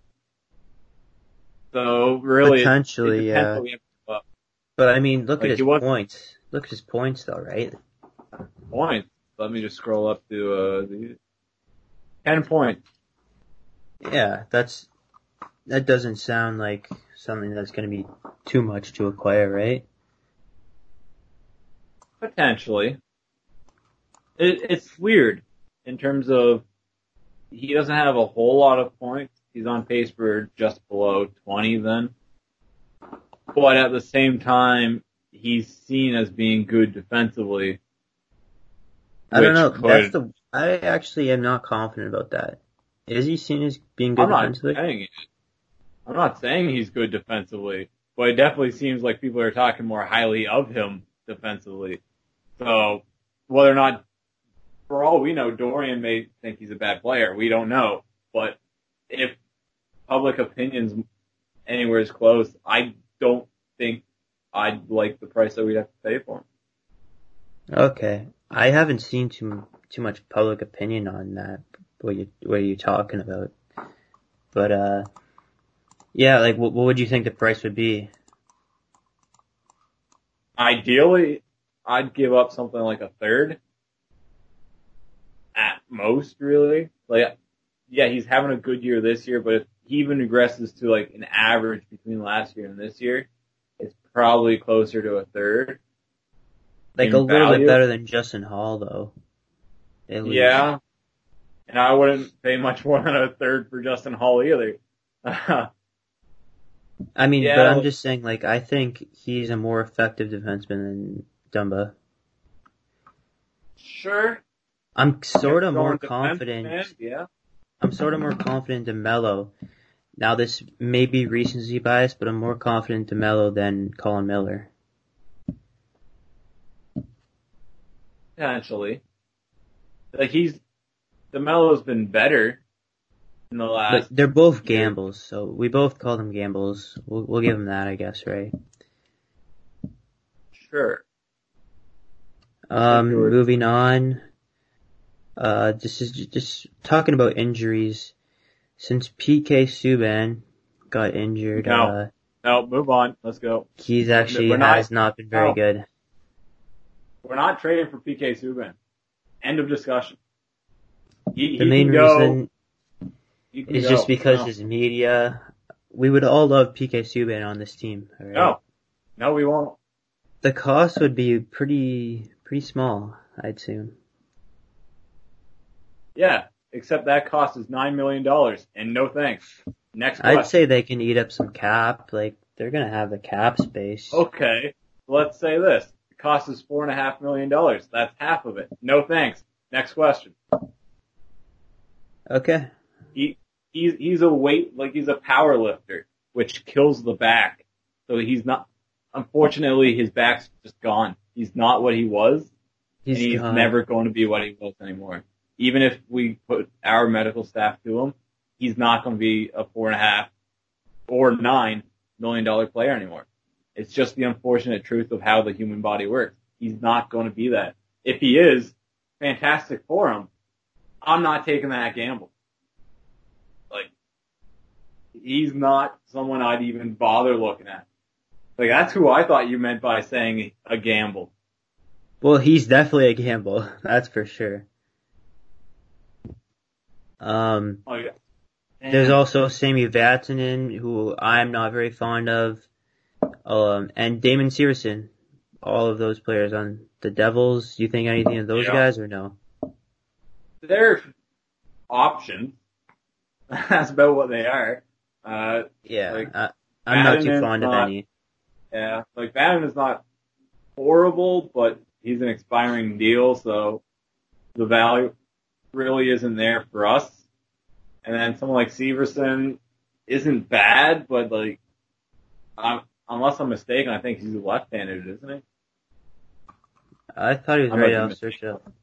So really, potentially, it, it yeah. What we have to give up. But I mean, look like, at his points. Look at his points, though, right? Points. Let me just scroll up to uh, the ten points. Yeah, that's that doesn't sound like something that's going to be too much to acquire, right? Potentially. It, it's weird in terms of he doesn't have a whole lot of points. He's on pace for just below twenty then. But at the same time, he's seen as being good defensively. I don't know. Could, That's the. I actually am not confident about that. Is he seen as being good I'm not defensively? saying it. I'm not saying he's good defensively. but it definitely seems like people are talking more highly of him defensively. So whether or not, for all we know, Dorian may think he's a bad player. We don't know. But if public opinion's anywhere as close, I don't think I'd like the price that we'd have to pay for him. Okay. I haven't seen too too much public opinion on that. What you what are you talking about? But uh, yeah, like what, what would you think the price would be? Ideally, I'd give up something like a third. At most, really. Like, yeah, he's having a good year this year, but if he even regresses to like an average between last year and this year, it's probably closer to a third. Like a little value. Bit better than Justin Hall, though. Yeah. And I wouldn't pay much more than a third for Justin Hall either. I mean, yeah, but I'm like, just saying, like, I think he's a more effective defenseman than Dumba. Sure. I'm sort of more confident. Man, yeah. I'm sort of more confident in DeMelo. Now, this may be recency bias, but I'm more confident in DeMelo than Colin Miller. Potentially. Like, he's, DeMelo's been better in the last. But they're both gambles, so we both call them gambles. We'll, we'll give them that, I guess, right? Sure. Um, moving on. Uh, this is just talking about injuries. Since P K Subban got injured, no, uh, no, move on. Let's go. He's actually We're not, has not been very no. good. We're not trading for P K Subban. End of discussion. He, the he main can go, reason is go. just because no. his media. We would all love P K Subban on this team. Right? No, no, we won't. The cost would be pretty, pretty small, I'd assume. Yeah, except that cost is nine million dollars, and no thanks. Next question. I'd say they can eat up some cap. Like, they're gonna have the cap space. Okay, let's say this. The cost is four and a half million dollars. That's half of it. No thanks. Next question. Okay. He, he's, he's a weight, like he's a power lifter, which kills the back. So he's not, unfortunately his back's just gone. He's not what he was. He's, and he's gone. never going to be what he was anymore. Even if we put our medical staff to him, he's not going to be a four and a half or nine million dollar player anymore. It's just the unfortunate truth of how the human body works. He's not going to be that. If he is, fantastic for him. I'm not taking that gamble. Like, he's not someone I'd even bother looking at. Like, that's who I thought you meant by saying a gamble. Well, he's definitely a gamble. That's for sure. Um, oh, yeah. There's also Sami Vatanen, who I'm not very fond of, um, and Damon Severson. All of those players on the Devils. Do you think anything of those yeah. guys or no? They're options. That's about what they are. Uh, yeah, like, uh, I'm not too fond not, of any. Yeah, like Vatanen is not horrible, but he's an expiring deal, so the value really isn't there for us. And then someone like Severson isn't bad, but like, I'm, unless I'm mistaken, I think he's left-handed, isn't he? I thought he was I'm right. I'll search it up.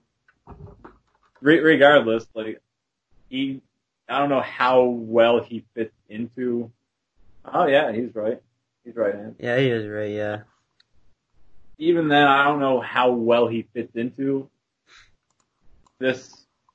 Re- regardless, like, he, I don't know how well he fits into, oh yeah, he's right. He's right hand. Yeah, he is right, yeah. Even then, I don't know how well he fits into this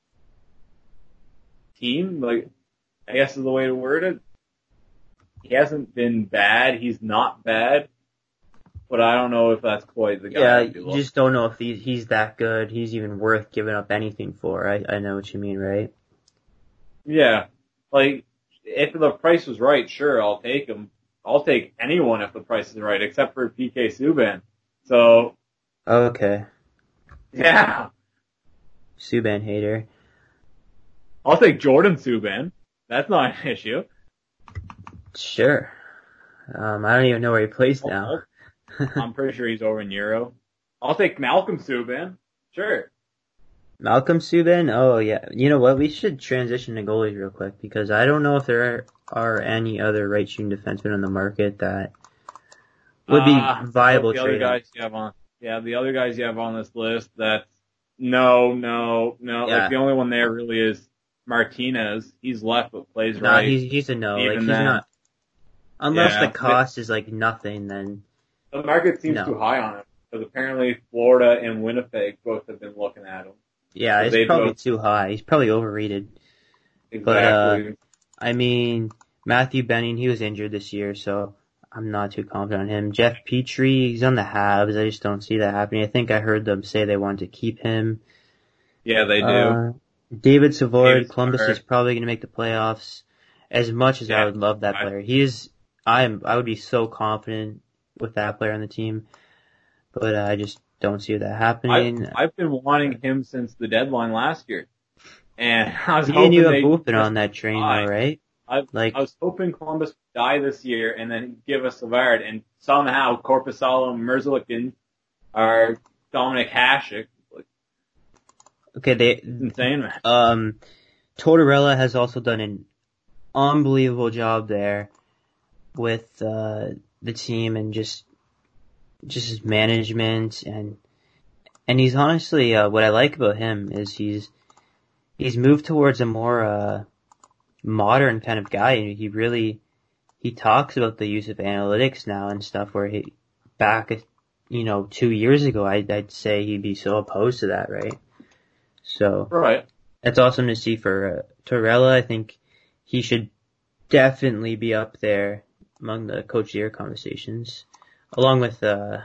team. Like, I guess is the way to word it. He hasn't been bad. He's not bad. But I don't know if that's quite the guy. Yeah, you just don't know if he's, he's that good. He's even worth giving up anything for. I, I know what you mean, right? Yeah. Like, if the price was right, sure, I'll take him. I'll take anyone if the price is right, except for P K Subban. So. Okay. Yeah. Subban hater. I'll take Jordan Subban. That's not an issue. Sure. Um, I don't even know where he plays now. I'm pretty sure he's over in Euro. I'll take Malcolm Subban. Sure. Malcolm Subban? Oh yeah. You know what? We should transition to goalies real quick because I don't know if there are, are any other right shooting defensemen on the market that would be Uh, no, viable the other trading. guys you have on, yeah, the other guys you have on this list, that's, no, no, no, like Yeah. the only one there really is Martinez. He's left but plays Nah, right. he's he's a no. Like Even he's then, not unless the yeah, the, cost is like nothing. Then the market seems too no. high on him because apparently Florida and Winnipeg both have been looking at him. Yeah, So it's they probably both, too high. He's probably overrated. But uh, exactly. I mean, Matthew Benning, he was injured this year, so I'm not too confident on him. Jeff Petrie, he's on the Habs. I just don't see that happening. I think I heard them say they wanted to keep him. Yeah, they do. Uh, David Savard, David Columbus is Savard. probably going to make the playoffs. As much as I Yeah. would love that I, player, he is. I'm. I would be so confident with that player on the team, but uh, I just don't see that I, happening. I've been wanting him since the deadline last year. And I was Me and you hoping have they both been just on that train, though, die. right? I, Like, I was hoping Columbus would die this year and then give us Savard, and somehow Korpisalo and Merzlikin are Dominic Hasek. Like, okay, they. it's insane, man. Um, Tortorella has also done an unbelievable job there with uh, the team and just just his management and and he's honestly uh, what I like about him is he's he's moved towards a more uh, modern kind of guy. He really he talks about the use of analytics now and stuff. Where he back you know two years ago, I'd, I'd say he'd be so opposed to that, right? So Right. that's awesome to see for uh, Torella. I think he should definitely be up there among the coach of the year conversations, along with uh,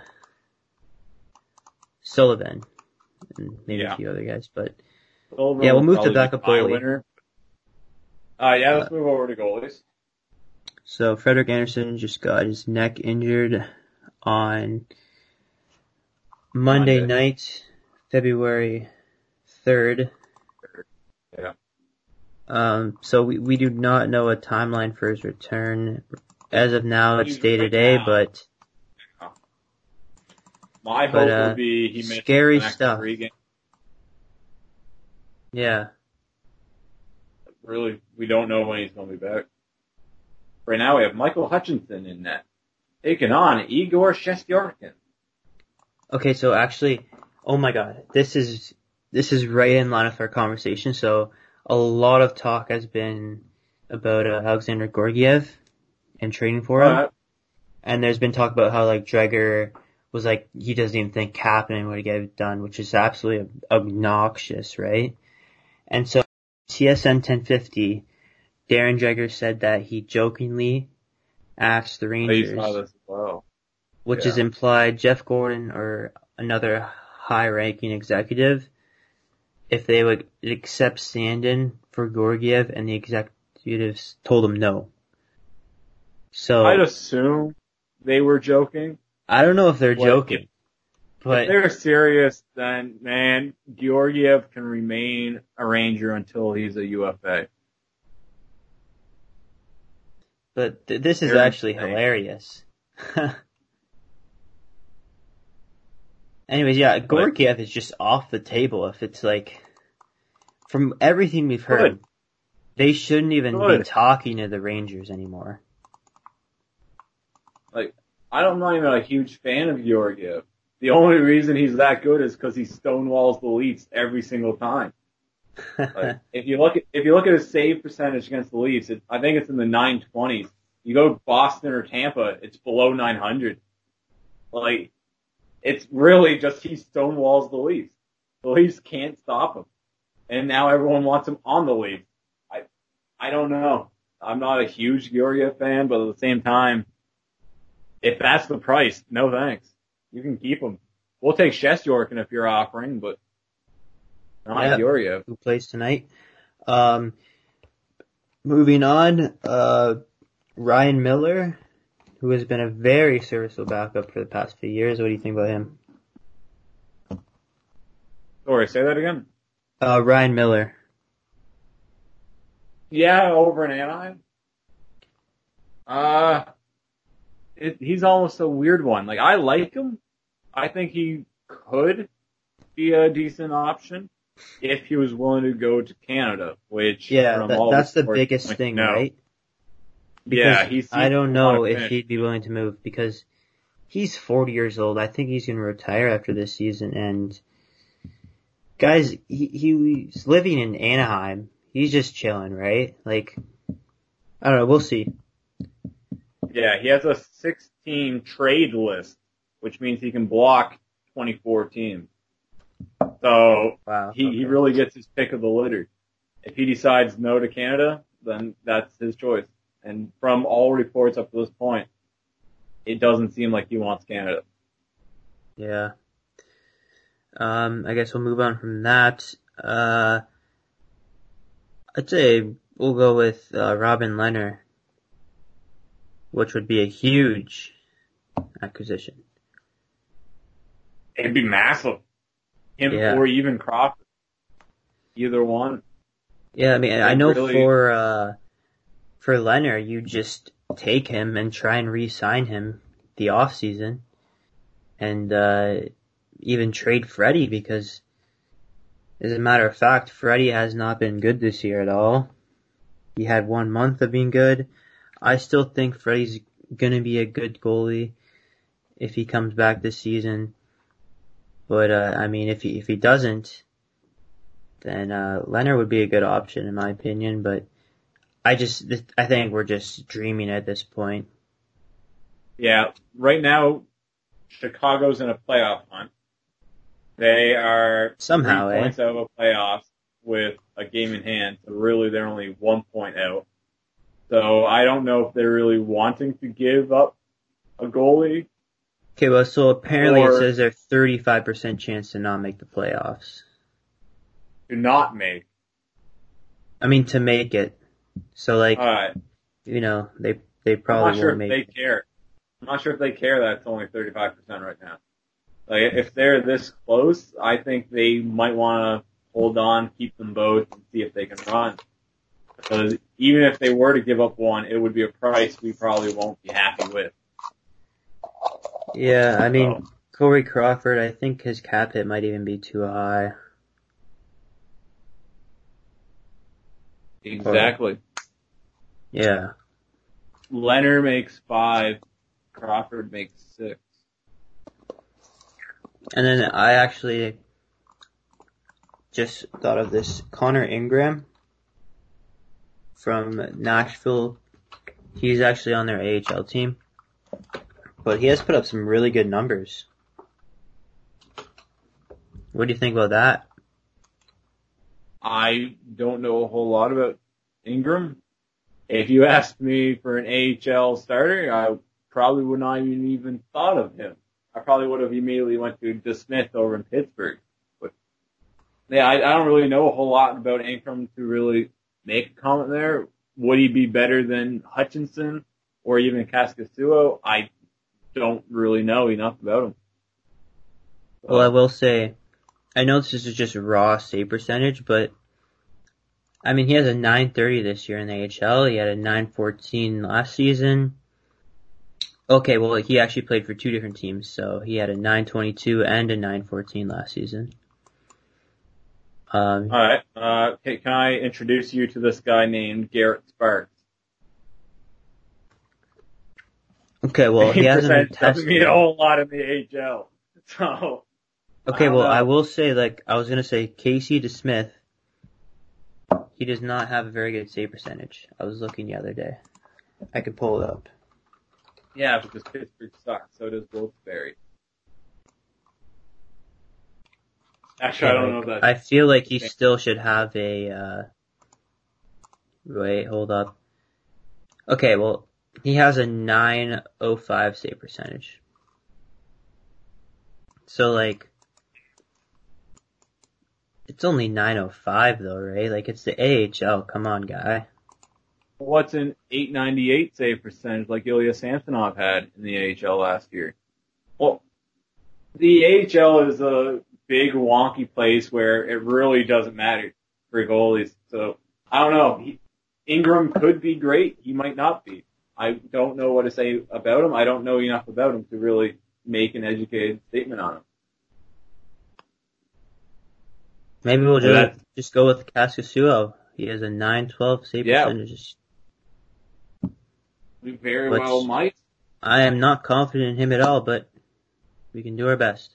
Sullivan and maybe Yeah. a few other guys. But Sullivan yeah, we'll will move to probably be backup my goalie. winner. Uh, yeah, Uh, let's move over to goalies. so Frederik Anderson just got his neck injured on Monday, Monday. night, February third. Yeah. Um, so we, we do not know a timeline for his return. As of now, it's He's day to right day, now. but My But, hope uh, would be he misses scary the next stuff. three games. yeah. Really, we don't know when he's going to be back. Right now, we have Michael Hutchinson in net, taking on Igor Shesterkin. Okay, so actually, oh my god, this is this is right in line with our conversation. So a lot of talk has been about uh, Alexander Gorgiev and trading for him, Alright. and there's been talk about how like Dreger was like he doesn't even think Kapanen would get it done, which is absolutely obnoxious, right? And so T S N ten fifty, Darren Dreger said that he jokingly asked the I Rangers, saw this as well. which Yeah. is implied Jeff Gordon or another high-ranking executive, if they would accept stand-in for Gorgiev, and the executives told him no. So I'd assume they were joking. I don't know if they're Like, joking, If but they're serious, then, man, Georgiev can remain a Ranger until he's a U F A. but th- this is They're actually insane. hilarious. Anyways, yeah, Gorgiev is just off the table. If it's like, from everything we've heard, Good. they shouldn't even be Good. talking to the Rangers anymore. Like, I don't- I'm not even a huge fan of Georgiev. The only reason he's that good is because he stonewalls the Leafs every single time. Like, if you look at if you look at his save percentage against the Leafs, it, I think it's in the nine twenties. You go to Boston or Tampa, it's below nine hundred. Like, it's really just he stonewalls the Leafs. The Leafs can't stop him, and now everyone wants him on the Leafs. I I don't know. I'm not a huge Georgiev fan, but at the same time, if that's the price, no thanks. You can keep him. We'll take Shesterkin if you're offering, but not Yeah. Georgiev. Who plays tonight? Um, moving on, uh, Ryan Miller, who has been a very serviceable backup for the past few years. What do you think about him? Sorry, say that again. Uh, Ryan Miller. Yeah, over in Anaheim. Uh, it, he's almost a weird one. Like, I like him. I think he could be a decent option. if he was willing to go to Canada, which Yeah, from that, all that's the reports, biggest like, thing, no. right? Because Yeah, he seems I don't to want know to if finish. he'd be willing to move because he's forty years old. I think he's going to retire after this season. And guys, he, he's living in Anaheim. He's just chilling, right? Like, I don't know. We'll see. Yeah, he has a sixteen trade list, which means he can block twenty-four teams. So Wow. he, okay. he really gets his pick of the litter. If he decides no to Canada, then that's his choice. And from all reports up to this point, it doesn't seem like he wants Canada. Yeah. Um, I guess we'll move on from that. Uh, I'd say we'll go with uh, Robin Lehner, which would be a huge acquisition. It'd be massive. Him Yeah. or even Crawford. Either one. Yeah, I mean, I They know really- for uh, for Lehner, you just take him and try and re-sign him the off season, and uh, even trade Freddie because, as a matter of fact, Freddie has not been good this year at all. He had one month of being good. I still think Freddie's gonna be a good goalie if he comes back this season. But uh, I mean, if he if he doesn't, then uh, Lehner would be a good option in my opinion. But I just I think we're just dreaming at this point. Yeah, right now, Chicago's in a playoff hunt. They are Somehow, three eh? points out of a playoff with a game in hand, so really they're only one point out. So I don't know if they're really wanting to give up a goalie. Okay, well, so apparently Or- it says there's thirty-five percent chance to not make the playoffs. To not make. I mean, to make it. So, like, Alright. you know, they they I'm probably not sure won't if make they care. I'm not sure if they care that it's only thirty-five percent right now. Like, if they're this close, I think they might want to hold on, keep them both, and see if they can run. Because even if they were to give up one, it would be a price we probably won't be happy with. Yeah, I mean, So, Corey Crawford, I think his cap hit might even be too high. exactly. Yeah. Leonard makes five, Crawford makes six. And then I actually just thought of this. Connor Ingram from Nashville. He's actually on their A H L team. But he has put up some really good numbers. What do you think about that? I don't know a whole lot about Ingram. If you asked me for an A H L starter, I probably would not even even thought of him. I probably would have immediately went to DeSmith over in Pittsburgh. But yeah, I, I don't really know a whole lot about Ingram to really make a comment there. Would he be better than Hutchinson or even Kaskasuo? I don't really know enough about him. Well, I will say, I know this is just raw save percentage, but I mean, he has a nine thirty this year in the A H L. He had a nine fourteen last season. Okay, well, he actually played for two different teams, so he had a nine twenty-two and a nine fourteen last season. Um, All right. Uh, okay, can I introduce you to this guy named Garrett Sparks? okay, well, he hasn't been doesn't tested. mean a whole lot in the A H L. So, Okay, I don't well, know. I will say, like, I was gonna say Casey DeSmith, he does not have a very good save percentage. I was looking the other day. I could pull it up. yeah, because Pittsburgh sucks. So does Wilkes-Barre. Actually, I don't know that. I feel like he still should have a, uh, wait, hold up. Okay, well, he has a nine oh five save percentage. So, like, it's only nine oh five though, right? Like, it's the A H L, come on, guy. What's an eight ninety-eight save percentage like Ilya Samsonov had in the A H L last year? Well, the A H L is a big wonky place where it really doesn't matter for goalies. So I don't know. He, Ingram could be great. He might not be. I don't know what to say about him. I don't know enough about him to really make an educated statement on him. Maybe we'll So just, just go with Kaskasuo. He has a nine twelve save Yeah. percentage. we very Which- well might. I am not confident in him at all, but we can do our best.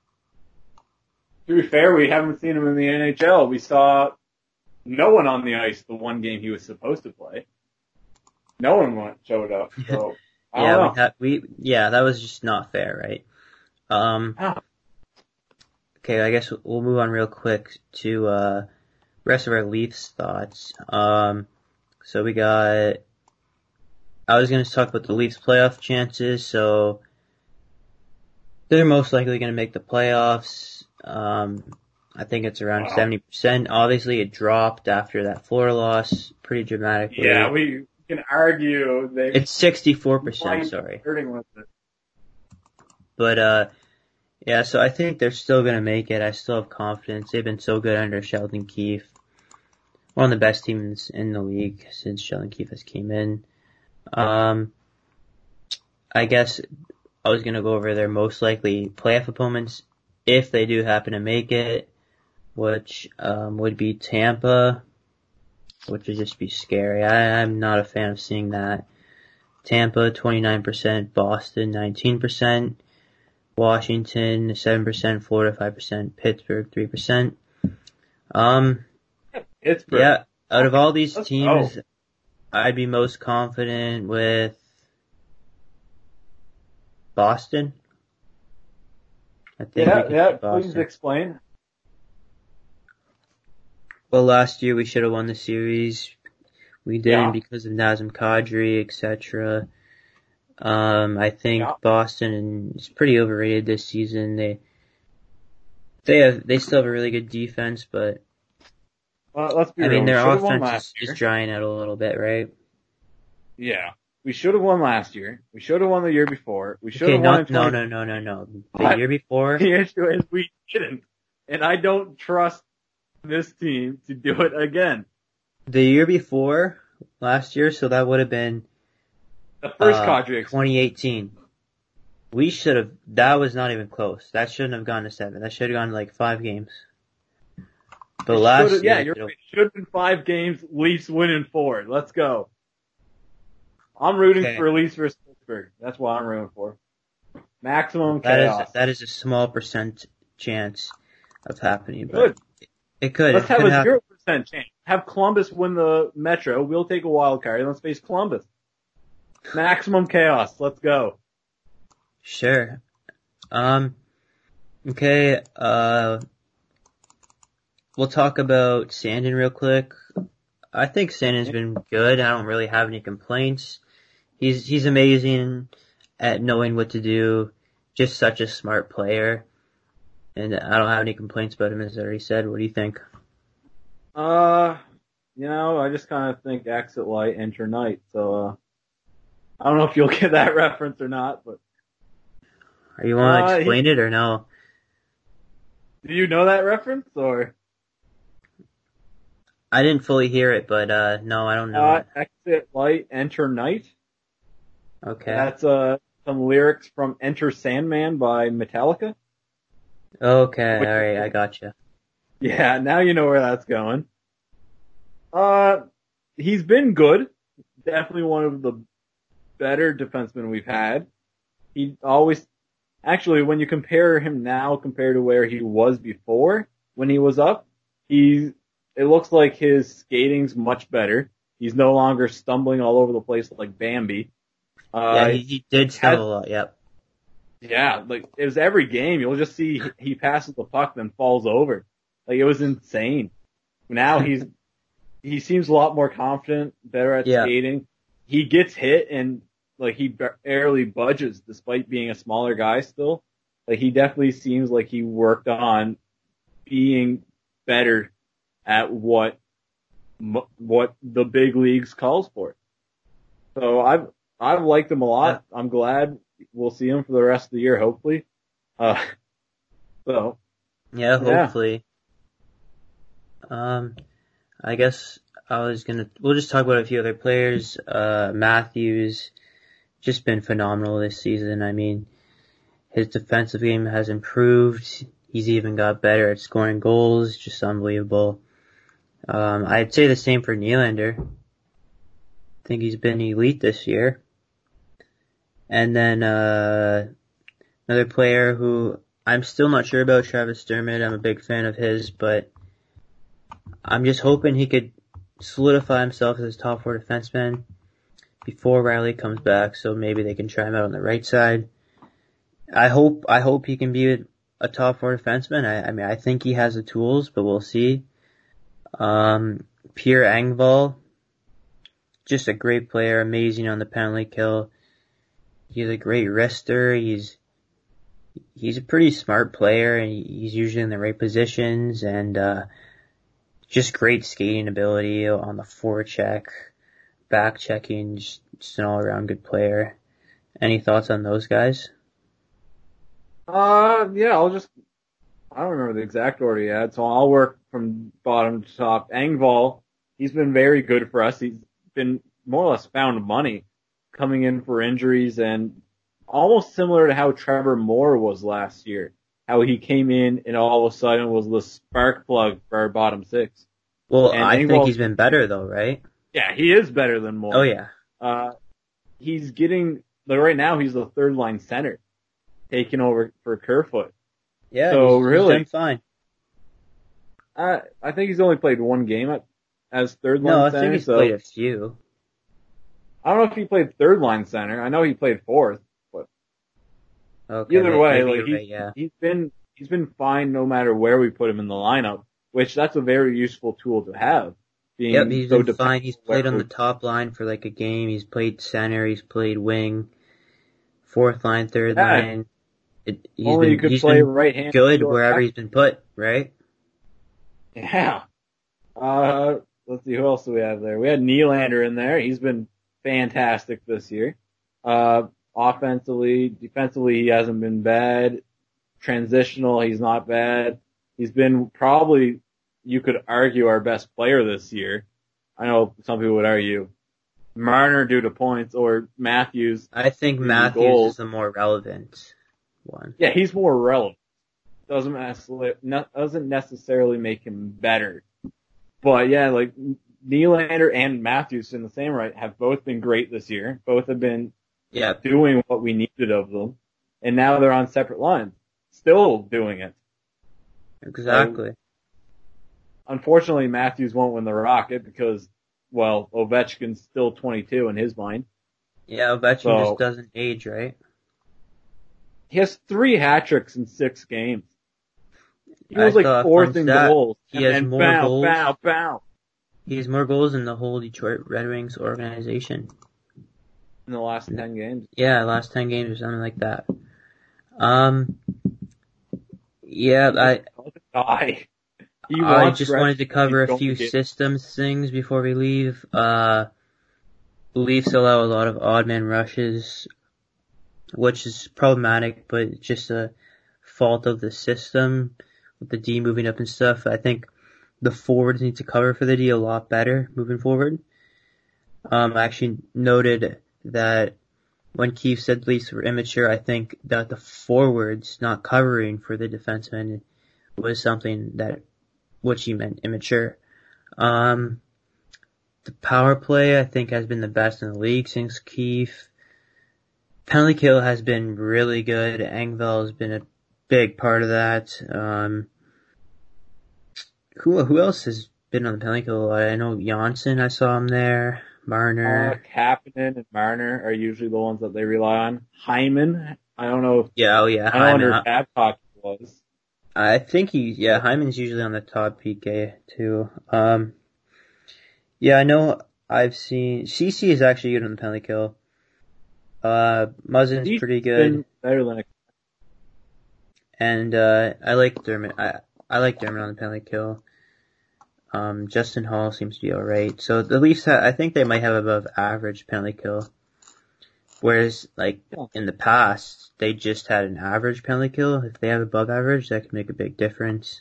To be fair, we haven't seen him in the N H L. We saw no one on the ice the one game he was supposed to play. No one went, showed up. So I yeah, don't we, know. ha- we yeah, that was just not fair, right? Um, Ah. okay, I guess we'll move on real quick to uh rest of our Leafs thoughts. Um, so we got. I was going to talk about the Leafs playoff chances. So they're most likely going to make the playoffs. Um, I think it's around Wow. seventy percent. Obviously, it dropped after that Florida loss pretty dramatically. Yeah, we can argue they. It's sixty-four percent, might be sorry. Hurting with it. But, uh, yeah, so I think they're still going to make it. I still have confidence. They've been so good under Sheldon Keefe. One of the best teams in the league since Sheldon Keefe has came in. Um, I guess I was going to go over their most likely playoff opponents if they do happen to make it, which um, would be Tampa, which would just be scary. I, I'm not a fan of seeing that. Tampa, twenty-nine percent, Boston, nineteen percent, Washington, seven percent, Florida, five percent, Pittsburgh, three percent. Um, Pittsburgh. yeah, out of all these Let's teams, go. I'd be most confident with Boston. I think we Yeah, can yeah, beat please Boston. explain. Well, last year we should have won the series. We didn't Yeah. because of Nazem Kadri, et cetera. Um, I think Yeah. Boston is pretty overrated this season. They they have they still have a really good defense, but Well, let's be I real. mean We their should've won offense last is, year. is drying out a little bit, right? Yeah. We should have won last year. We should have won the year before. We should Okay, have won not in no twenty no no no no. The What? year before, The issue is we didn't. And I don't trust this team to do it again. the year before last year, so that would have been The first uh, Kadri ex- twenty eighteen. We should have. That was not even close. That shouldn't have gone to seven. That should have gone to like five games. But It last should've- year, yeah, you're it right. It should have been five games, Leafs winning four. Let's go. I'm rooting Okay. for Leafs versus Pittsburgh. That's what I'm rooting for. Maximum that chaos. is that is a small percent chance of happening, but Good. it could. Let's it have could a happen. zero percent chance. Have Columbus win the Metro. We'll take a wild card and let's face Columbus. Maximum chaos. Let's go. Sure. Um. Okay. Uh. We'll talk about Sandin real quick. I think Sandin's been good. I don't really have any complaints. He's he's amazing at knowing what to do. Just such a smart player. And I don't have any complaints about him, as I already said. What do you think? Uh, you know, I just kind of think exit light, enter night. So, uh, I don't know if you'll get that reference or not, but Are you want Uh, to he- explain it or no? do you know that reference or? I didn't fully hear it, but uh no, I don't know. Uh, exit light, enter night. it. Okay. That's, uh, some lyrics from Enter Sandman by Metallica. Okay. Which- All right. I gotcha. Yeah, now you know where that's going. Uh, he's been good. Definitely one of the better defensemen we've had. He always, actually, when you compare him now compared to where he was before, when he was up, he, it looks like his skating's much better. He's no longer stumbling all over the place like Bambi. Uh, Yeah, he, he did has- stumble a lot. Yep. yeah, like it was every game. You'll just see he passes the puck then falls over. Like it was insane. Now he's he seems a lot more confident, better at Yeah. skating. He gets hit and like he barely budges despite being a smaller guy still. Like he definitely seems like he worked on being better at what what the big leagues calls for. So I've I've liked him a lot. I'm glad we'll see him for the rest of the year, hopefully. Uh, so Yeah, Yeah. hopefully. Um, I guess I was gonna. We'll just talk about a few other players. Uh, Matthews, just been phenomenal this season. I mean, his defensive game has improved. He's even got better at scoring goals, just unbelievable. Um, I'd say the same for Nylander. I think he's been elite this year. And then, uh, another player who I'm still not sure about, Travis Dermott. I'm a big fan of his, but I'm just hoping he could solidify himself as a top four defenseman before Riley comes back, so maybe they can try him out on the right side. I hope, I hope he can be a, a top four defenseman. I, I mean, I think he has the tools, but we'll see. Um, Pierre Engvall, just a great player, amazing on the penalty kill. He's a great wrister. He's, he's a pretty smart player, and he's usually in the right positions, and, uh, just great skating ability on the forecheck, back checking, just, just an all around good player. Any thoughts on those guys? Uh, yeah, I'll just, I don't remember the exact order he had, so I'll work from bottom to top. Engvall, he's been very good for us. He's been more or less found money coming in for injuries, and almost similar to how Trevor Moore was last year. How he came in and all of a sudden was the spark plug for our bottom six. Well, and I Engvall, think he's been better though, right? Yeah, he is better than Moore. Oh yeah. Uh, he's getting, like right now he's the third line center, taking over for Kerfoot. Yeah, so he's, really, he's done fine. I, I think he's only played one game at, as third line No, I center. think he's so played a few. I don't know if he played third line center. I know he played fourth, but Okay, either maybe, way, maybe like you're he's, right, yeah. he's been, he's been fine no matter where we put him in the lineup, which that's a very useful tool to have. Being Yep, he's so been fine. He's played on where- the top line for like a game. He's played center. He's played wing, fourth line, third Yeah. line. It, he's Only been, you could he's play been right hand. good wherever he's been put, right? Yeah. Uh, let's see, who else do we have there? We had Nylander in there. He's been fantastic this year. Uh, offensively, defensively, he hasn't been bad. Transitional, he's not bad. He's been probably, you could argue, our best player this year. I know some people would argue Marner due to points or Matthews. I think due to Matthews goals. is the more relevant one. Yeah, he's more relevant. Doesn't necessarily, doesn't necessarily make him better. But yeah, like Nylander and Matthews in the same right have both been great this year. Both have been Yeah, doing what we needed of them. And now they're on separate lines. Still doing it. exactly. Unfortunately, Matthews won't win the Rocket because, well, Ovechkin's still twenty-two in his mind. Yeah, Ovechkin So- just doesn't age, right? He has three hat tricks in six games. He I was like saw a fourth fun in stat. goals. He and has then more bow, goals. bow, bow He has more goals than the whole Detroit Red Wings organization. in the last ten games. Yeah, last ten games or something like that. Um, yeah, I Die. He I wants just rest. wanted to cover He's a going few to get- systems things before we leave. Uh, Leafs allow a lot of odd man rushes, which is problematic, but it's just a fault of the system with the D moving up and stuff. I think the forwards need to cover for the D a lot better moving forward. Um, I actually noted that when Keefe said the Leafs were immature, I think that the forwards not covering for the defensemen was something that, which he meant immature. Um, the power play, I think, has been the best in the league since Keefe. Penalty kill has been really good. Engvall has been a big part of that. Um, who who else has been on the penalty kill a lot? I know Janssen, I saw him there. Uh, Marner. Kapanen and Marner are usually the ones that they rely on. Hyman, I don't know if, Yeah, oh yeah, I don't know Hyman. under Babcock he was. I think he, yeah, Hyman's usually on the top P K too. Um, yeah, I know I've seen, C C is actually good on the penalty kill. Uh, Muzzin's He's pretty good. been better than And, uh, I like Dermott, I, I like Dermott on the penalty kill. Um, Justin Hall seems to be alright. So the Leafs, ha- I think they might have above average penalty kill. Whereas, like, Yeah. in the past, they just had an average penalty kill. If they have above average, that could make a big difference.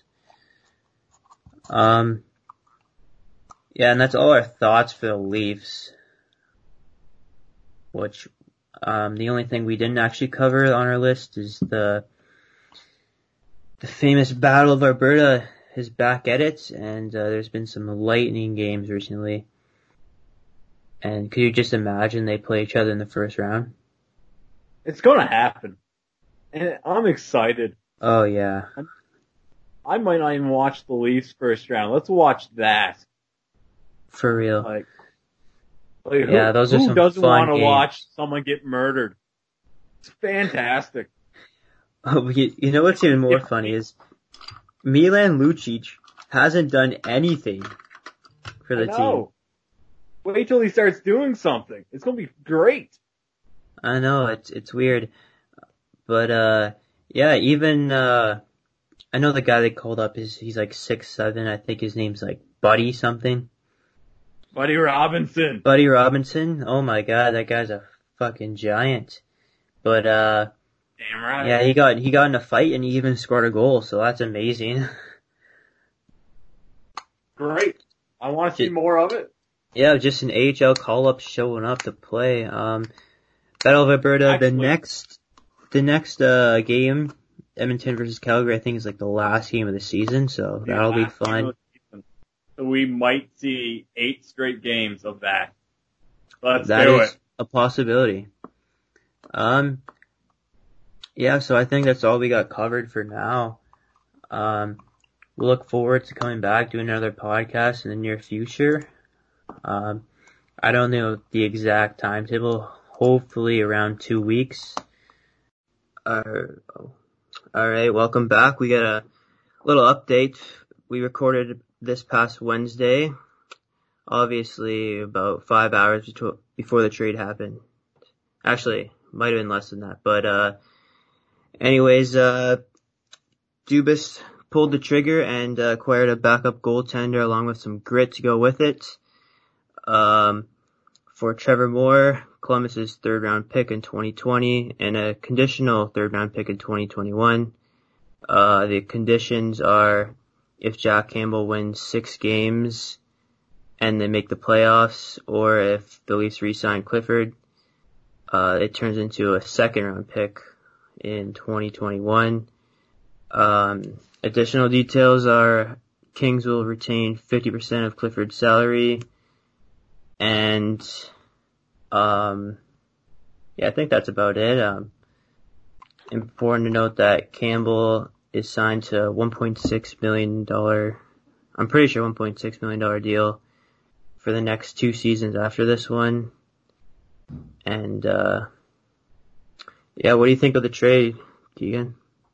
Um, yeah, and that's all our thoughts for the Leafs. Which, um, the only thing we didn't actually cover on our list is the the famous Battle of Alberta is back at it, and uh, there's been some lightning games recently. And could you just imagine they play each other in the first round? It's gonna happen. And I'm excited. Oh yeah. I might not even watch the Leafs first round. Let's watch that. For real. Like, like yeah, who, those are who some doesn't fun want to games. watch someone get murdered? It's fantastic. Oh, you, you know what's even more funny is Milan Lucic hasn't done anything for the I know. team. Wait till he starts doing something. It's gonna be great. I know, it's it's weird. But uh yeah, even uh I know the guy they called up is he's like six seven, I think his name's like Buddy something. Buddy Robinson. Buddy Robinson. Oh my god, that guy's a fucking giant. But uh Damn right. yeah, he got he got in a fight and he even scored a goal, so that's amazing. Great. I want to see more of it. Yeah, just an A H L call up showing up to play. Um Battle of Alberta, Actually, the next the next uh game, Edmonton versus Calgary, I think is like the last game of the season, so the that'll be last game fun. of the season. So we might see eight straight games of that. Let's That do is it. a possibility. Um Yeah, so I think that's all we got covered for now. Um, we'll look forward to coming back, doing another podcast in the near future. Um, I don't know the exact timetable, hopefully around two weeks. Uh, alright, welcome back. We got a little update. We recorded this past Wednesday, obviously about five hours before the trade happened. Actually, might have been less than that, but uh, Anyways, uh, Dubas pulled the trigger and uh, acquired a backup goaltender along with some grit to go with it. Um, for Trevor Moore, Columbus's third round pick in twenty twenty and a conditional third round pick in twenty twenty-one. Uh, the conditions are if Jack Campbell wins six games and they make the playoffs, or if the Leafs re-sign Clifford, uh, it turns into a second round pick in twenty twenty-one. Um, additional details are Kings will retain fifty percent of Clifford's salary, and um, yeah, I think that's about it. Um, important to note that Campbell is signed to a one point six million dollars, I'm pretty sure one point six million dollars deal for the next two seasons after this one. And, uh, yeah, what do you think of the trade, Keegan?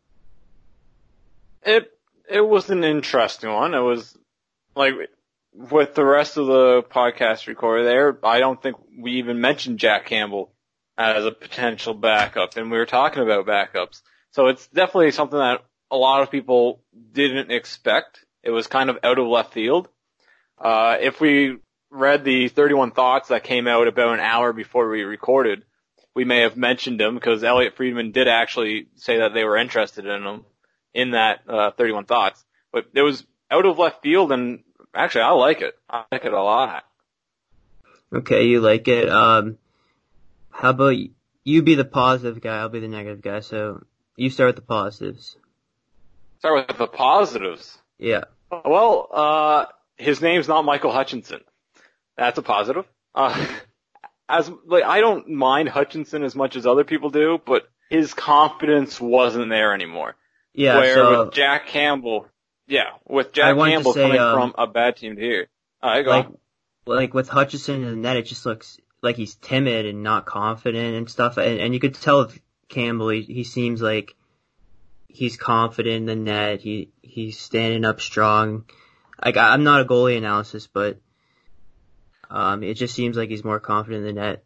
It it was an interesting one. It was like with the rest of the podcast recorded there, I don't think we even mentioned Jack Campbell as a potential backup, and we were talking about backups. So it's definitely something that a lot of people didn't expect. It was kind of out of left field. Uh, if we read the thirty-one Thoughts that came out about an hour before we recorded, we may have mentioned him because Elliot Friedman did actually say that they were interested in him in that uh, thirty-one Thoughts. But it was out of left field, and actually I like it. I like it a lot. Okay, you like it. Um, how about you be the positive guy, I'll be the negative guy. So you start with the positives. Start with the positives. Yeah. Well, uh, his name's not Michael Hutchinson. That's a positive. Uh, as, like, I don't mind Hutchinson as much as other people do, but his confidence wasn't there anymore. Yeah, Where so, with Jack Campbell, yeah, with I Jack wanted to Campbell say, coming um, from a bad team to here. Alright, go like, on. like with Hutchinson in the net, it just looks like he's timid and not confident and stuff. And, and you could tell with Campbell, he, he seems like he's confident in the net. He, he's standing up strong. Like, I'm not a goalie analysis, but, um, it just seems like he's more confident in the net.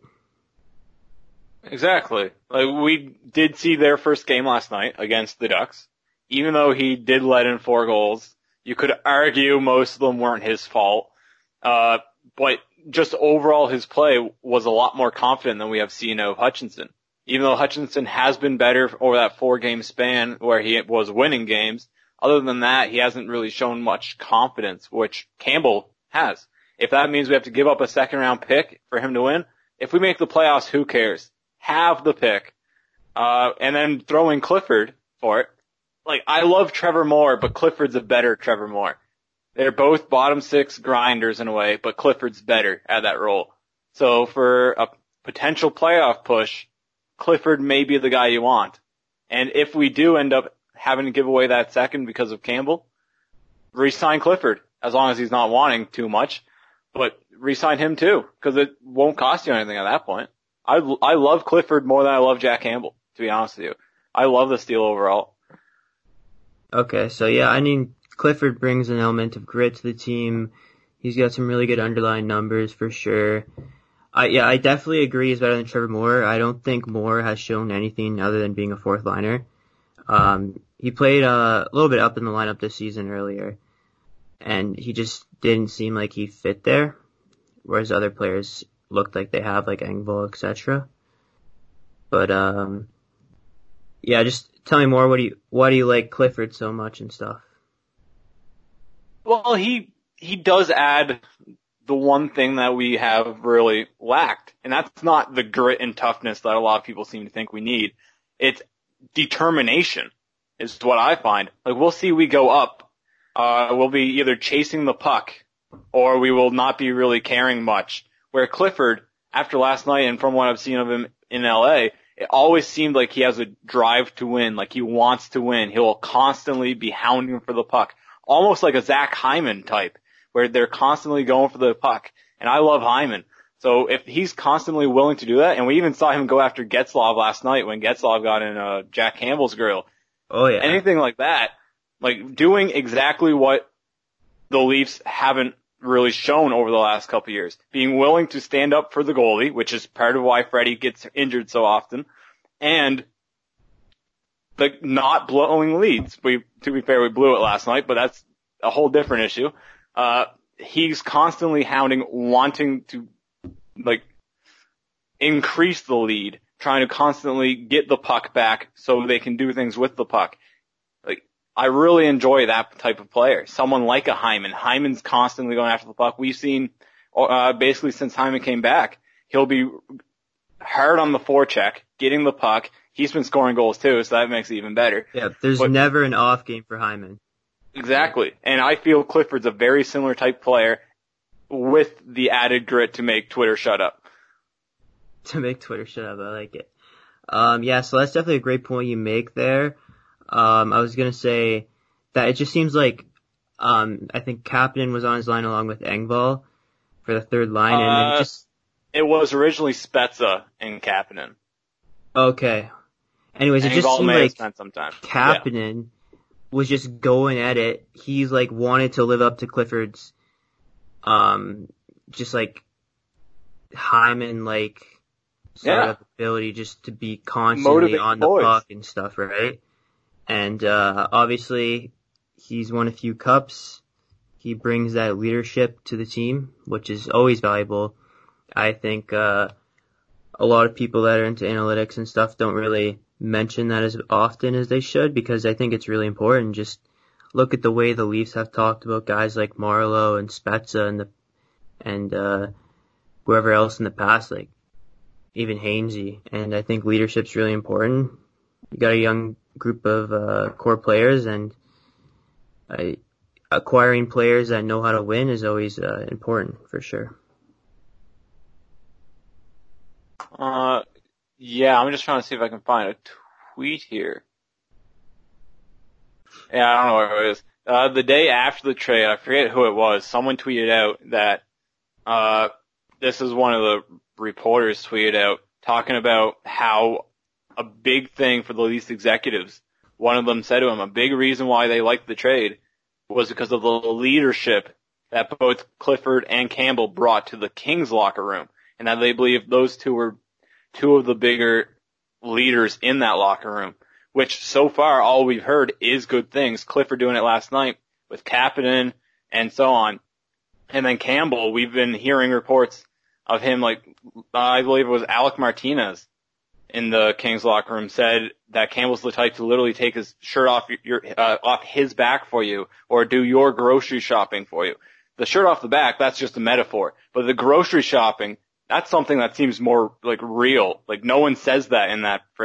Exactly. Like, we did see their first game last night against the Ducks. Even though he did let in four goals, you could argue most of them weren't his fault. Uh, but just overall his play was a lot more confident than we have seen of Hutchinson. Even though Hutchinson has been better over that four game span where he was winning games, other than that, he hasn't really shown much confidence, which Campbell has. If that means we have to give up a second round pick for him to win, if we make the playoffs, who cares? Have the pick, uh, and then throw in Clifford for it. like, I love Trevor Moore, but Clifford's a better Trevor Moore. They're both bottom six grinders in a way, but Clifford's better at that role. So for a potential playoff push, Clifford may be the guy you want. And if we do end up having to give away that second because of Campbell, re-sign Clifford, as long as he's not wanting too much. But re-sign him too, because it won't cost you anything at that point. I, I love Clifford more than I love Jack Campbell, to be honest with you. I love the steal overall. Okay, so yeah, I mean, Clifford brings an element of grit to the team. He's got some really good underlying numbers for sure. I, yeah, I definitely agree he's better than Trevor Moore. I don't think Moore has shown anything other than being a fourth liner. Um, he played uh, a little bit up in the lineup this season earlier, and he just didn't seem like he fit there, whereas other players looked like they have, like Engvall, et cetera. But um, yeah, just tell me more. What do you why do you like Clifford so much and stuff? Well, he he does add the one thing that we have really lacked, and that's not the grit and toughness that a lot of people seem to think we need. It's determination is what I find. Like, we'll see we go up, uh, we'll be either chasing the puck or we will not be really caring much. Where Clifford, after last night and from what I've seen of him in L A, it always seemed like he has a drive to win, like he wants to win. He'll constantly be hounding for the puck, almost like a Zach Hyman type, where they're constantly going for the puck. And I love Hyman. So if he's constantly willing to do that, and we even saw him go after Getzlov last night when Getzlov got in uh, Jack Campbell's grill. Oh yeah. Anything like that, like doing exactly what the Leafs haven't really shown over the last couple of years. Being willing to stand up for the goalie, which is part of why Freddie gets injured so often, and like not blowing leads. We, to be fair, we blew it last night, but that's a whole different issue. Uh, he's constantly hounding, wanting to like increase the lead, trying to constantly get the puck back so they can do things with the puck. Like, I really enjoy that type of player. Someone like a Hyman. Hyman's constantly going after the puck. We've seen, uh, basically since Hyman came back, he'll be hard on the forecheck, getting the puck. He's been scoring goals too, so that makes it even better. Yeah, there's but, never an off game for Hyman. Exactly. And I feel Clifford's a very similar type player with the added grit to make Twitter shut up. To make Twitter shut up, I like it. Um, yeah, so that's definitely a great point you make there. Um, I was gonna say that it just seems like, um, I think Kapanen was on his line along with Engvall for the third line, uh, and then just... It was originally Spezza and Kapanen. Okay. Anyways, it Engvall just seemed like Kapanen yeah. was just going at it. He's like wanted to live up to Clifford's, um, just like Hyman like sort yeah. of ability just to be constantly Motivate on the boys. puck and stuff, right? And uh obviously he's won a few cups. He brings that leadership to the team, which is always valuable. I think uh a lot of people that are into analytics and stuff don't really mention that as often as they should, because I think it's really important. Just look at the way the Leafs have talked about guys like Marleau and Spezza and the and uh whoever else in the past, like even Hainsey. And I think leadership's really important. You got a young group of uh core players, and uh, acquiring players that know how to win is always uh, important for sure. Uh, yeah, I'm just trying to see if I can find a tweet here. Yeah, I don't know where it is. Uh, the day after the trade, I forget who it was, someone tweeted out that, uh, this is one of the reporters tweeted out, talking about how a big thing for the Leafs executives, one of them said to him, a big reason why they liked the trade was because of the leadership that both Clifford and Campbell brought to the Kings locker room, and that they believe those two were two of the bigger leaders in that locker room, which so far all we've heard is good things. Clifford doing it last night with Kapanen and so on. And then Campbell, we've been hearing reports of him, like, I believe it was Alec Martinez in the Kings locker room said that Campbell's the type to literally take his shirt off your, uh, off his back for you, or do your grocery shopping for you. The shirt off the back, that's just a metaphor. But the grocery shopping, that's something that seems more like real. Like, no one says that in that phrase.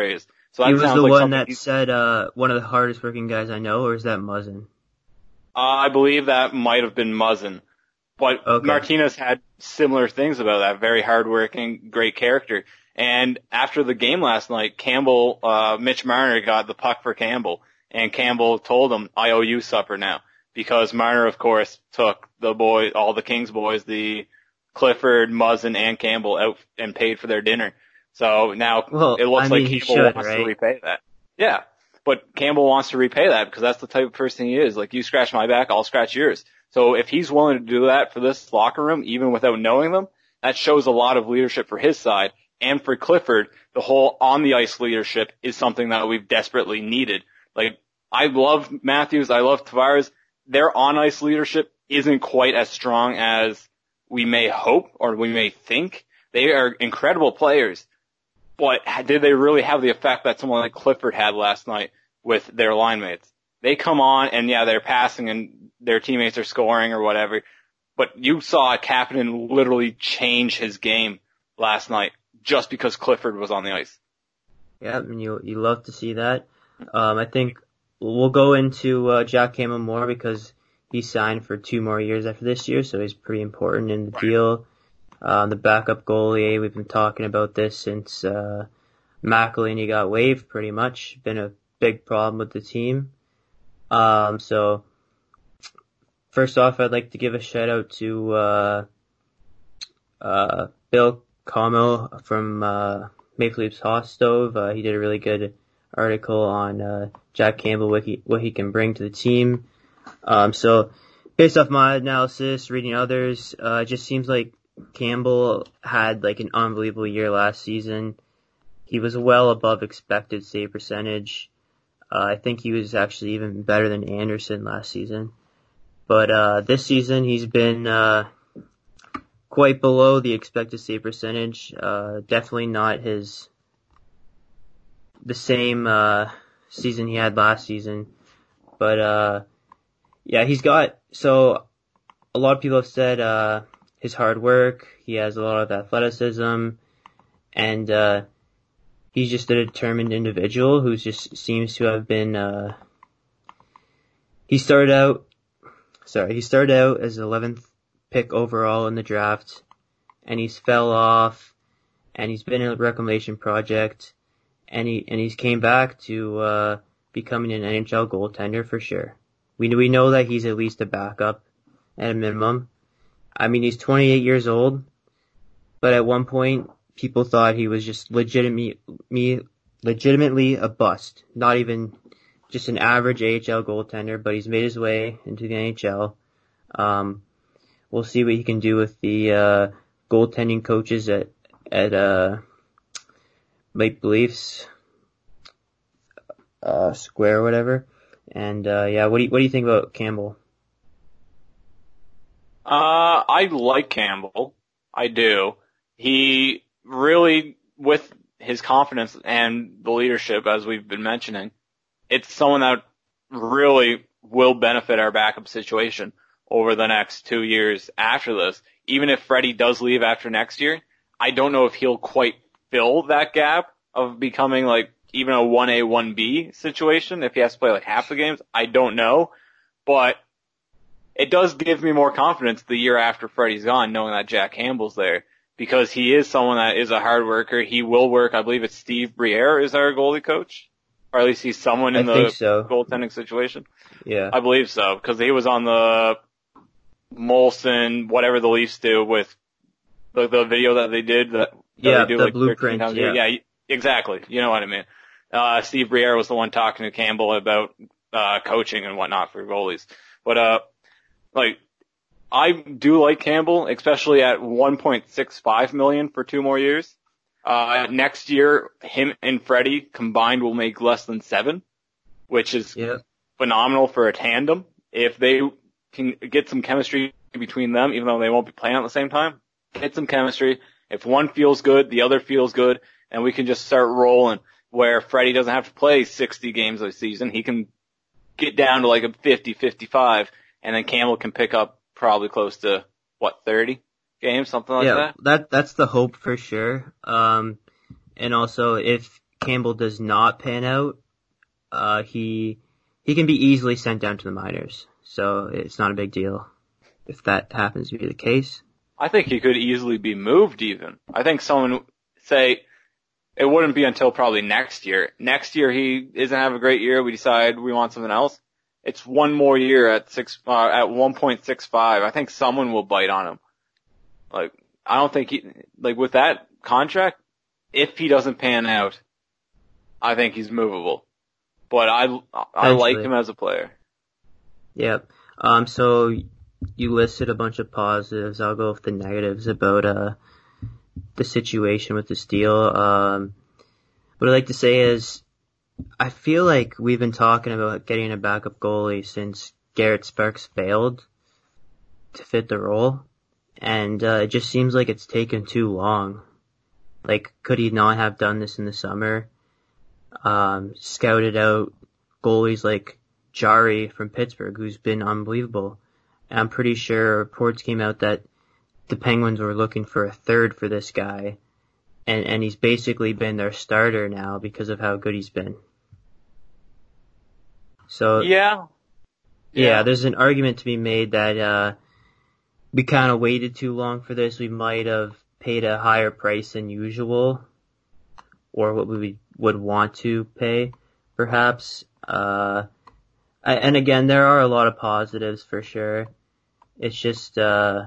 So that he was sounds the like one something that he's- said uh, one of the hardest working guys I know, or is that Muzzin? uh, I believe that might have been Muzzin. But Okay. Martinez had similar things about that. Very hardworking, great character. And after the game last night, Campbell, uh, Mitch Marner got the puck for Campbell. And Campbell told him, I owe you supper now. Because Marner, of course, took the boy, all the Kings boys, the Clifford, Muzzin, and Campbell out and paid for their dinner. So now Well, it looks I mean, like he Campbell should, wants right? to repay that. Yeah. But Campbell wants to repay that because that's the type of person he is. Like, you scratch my back, I'll scratch yours. So if he's willing to do that for this locker room, even without knowing them, that shows a lot of leadership for his side. And for Clifford, the whole on the ice leadership is something that we've desperately needed. Like, I love Matthews, I love Tavares. Their on ice leadership isn't quite as strong as we may hope or we may think. They are incredible players. But did they really have the effect that someone like Clifford had last night with their line mates? They come on and yeah, they're passing and their teammates are scoring or whatever. But you saw Kapanen literally change his game last night just because Clifford was on the ice. Yeah, I mean, you you love to see that. Um, I think we'll go into uh, Jack Campbell more because he signed for two more years after this year, so he's pretty important in the Right. deal. Um, the backup goalie, we've been talking about this since uh, McElhinney got waived, pretty much. Been a big problem with the team. Um, so, first off, I'd like to give a shout out to uh, uh, Bill Como from uh, Maple Leafs Hot Stove. Uh, he did a really good article on uh, Jack Campbell, what he, what he can bring to the team. Um, so, based off my analysis, reading others, uh, it just seems like Campbell had like an unbelievable year last season. He was well above expected save percentage. Uh, I think he was actually even better than Anderson last season. But uh, this season he's been uh, quite below the expected save percentage. Uh, definitely not his the same uh, season he had last season. But uh, yeah, he's got so a lot of people have said uh, his hard work. He has a lot of athleticism, and uh, he's just a determined individual who just seems to have been. Uh, he started out, sorry, he started out as the eleventh pick overall in the draft, and he's fell off, and he's been in a reclamation project, and he and he's came back to uh, becoming an N H L goaltender for sure. We we know that he's at least a backup at a minimum. I mean, he's twenty-eight years old, but at one point, people thought he was just legitimately, me, legitimately a bust. Not even just an average A H L goaltender, but he's made his way into the N H L. Um, we'll see what he can do with the uh, goaltending coaches at at uh, Maple Leafs uh, Square or whatever. And uh, yeah, what do you what do you think about Campbell? Uh, I like Campbell. I do. He really, with his confidence and the leadership, as we've been mentioning, it's someone that really will benefit our backup situation over the next two years after this. Even if Freddie does leave after next year, I don't know if he'll quite fill that gap of becoming like even a one A, one B situation if he has to play like half the games. I don't know, but it does give me more confidence the year after Freddie's gone, knowing that Jack Campbell's there, because he is someone that is a hard worker. He will work. I believe it's Steve Briere is our goalie coach, or at least he's someone in I the think so. goaltending situation. Yeah. I believe so, because he was on the Molson, whatever the Leafs do with the, the video that they did. That, that Yeah, they do the like blueprint, times a yeah. year. Yeah, exactly. You know what I mean. Uh, Steve Briere was the one talking to Campbell about uh coaching and whatnot for goalies. But uh, like, I do like Campbell, especially at one point six five million for two more years. Uh, next year, him and Freddie combined will make less than seven, which is Yeah. phenomenal for a tandem. If they can get some chemistry between them, even though they won't be playing at the same time, get some chemistry. If one feels good, the other feels good, and we can just start rolling where Freddie doesn't have to play sixty games a season. He can get down to like a fifty, fifty-five, and then Campbell can pick up probably close to, what, thirty games, something like yeah, that? that that's the hope for sure. Um, and also if Campbell does not pan out, uh, he he can be easily sent down to the minors. So it's not a big deal if that happens to be the case. I think he could easily be moved even. I think someone say it wouldn't be until probably next year. Next year he isn't having a great year. We decide we want something else. It's one more year at six uh, at one point six five. I think someone will bite on him. Like I don't think he like with that contract. If he doesn't pan out, I think he's movable. But I I like him as a player. Yep. Um. So you listed a bunch of positives. I'll go with the negatives about uh the situation with this deal. Um. What I'd like to say is, I feel like we've been talking about getting a backup goalie since Garrett Sparks failed to fit the role, and uh, it just seems like it's taken too long. Like, could he not have done this in the summer? Um, scouted out goalies like Jari from Pittsburgh, who's been unbelievable. And I'm pretty sure reports came out that the Penguins were looking for a third for this guy, and, and he's basically been their starter now because of how good he's been. So yeah, yeah, yeah. there's an argument to be made that uh, we kind of waited too long for this. We might have paid a higher price than usual, or what we would want to pay, perhaps. Uh, I, and again, there are a lot of positives for sure. It's just, uh,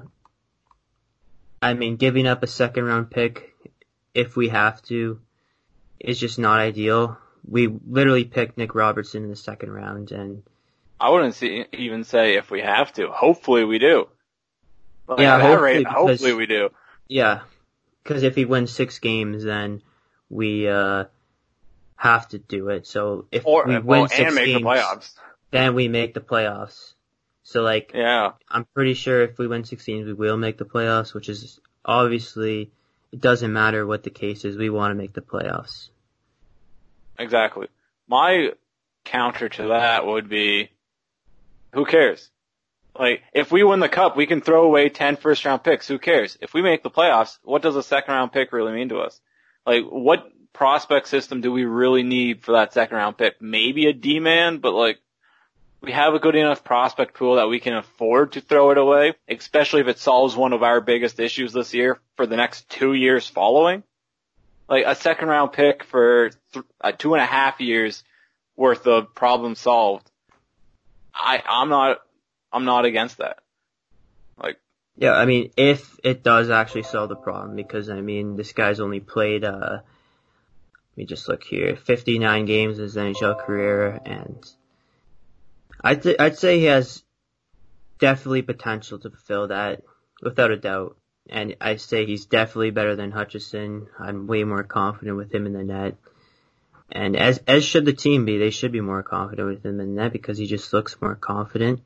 I mean, giving up a second round pick if we have to is just not ideal. We literally picked Nick Robertson in the second round, and I wouldn't see, even say if we have to. Hopefully we do. Like, yeah, at that hopefully, rate, because, hopefully we do. Yeah, because if he wins six games, then we uh have to do it. So if Or, we well, win six and make games, the playoffs. then we make the playoffs. So like, Yeah. I'm pretty sure if we win six games, we will make the playoffs, which is obviously, it doesn't matter what the case is. We want to make the playoffs. Exactly. My counter to that would be, who cares? Like, if we win the cup, we can throw away ten first round picks. Who cares? If we make the playoffs, what does a second round pick really mean to us? Like, what prospect system do we really need for that second round pick? Maybe a D-man, but like, we have a good enough prospect pool that we can afford to throw it away, especially if it solves one of our biggest issues this year for the next two years following. Like, a second round pick for th- uh, two and a half years worth of problem solved. I, I'm not, I'm not against that. Like, Yeah, I mean, if it does actually solve the problem, because I mean, this guy's only played, uh, let me just look here, fifty-nine games in his N H L career, and I'd, th- I'd say he has definitely potential to fulfill that, without a doubt. And I'd say he's definitely better than Hutchison. I'm way more confident with him in the net. And as, as should the team be, they should be more confident with him in the net because he just looks more confident.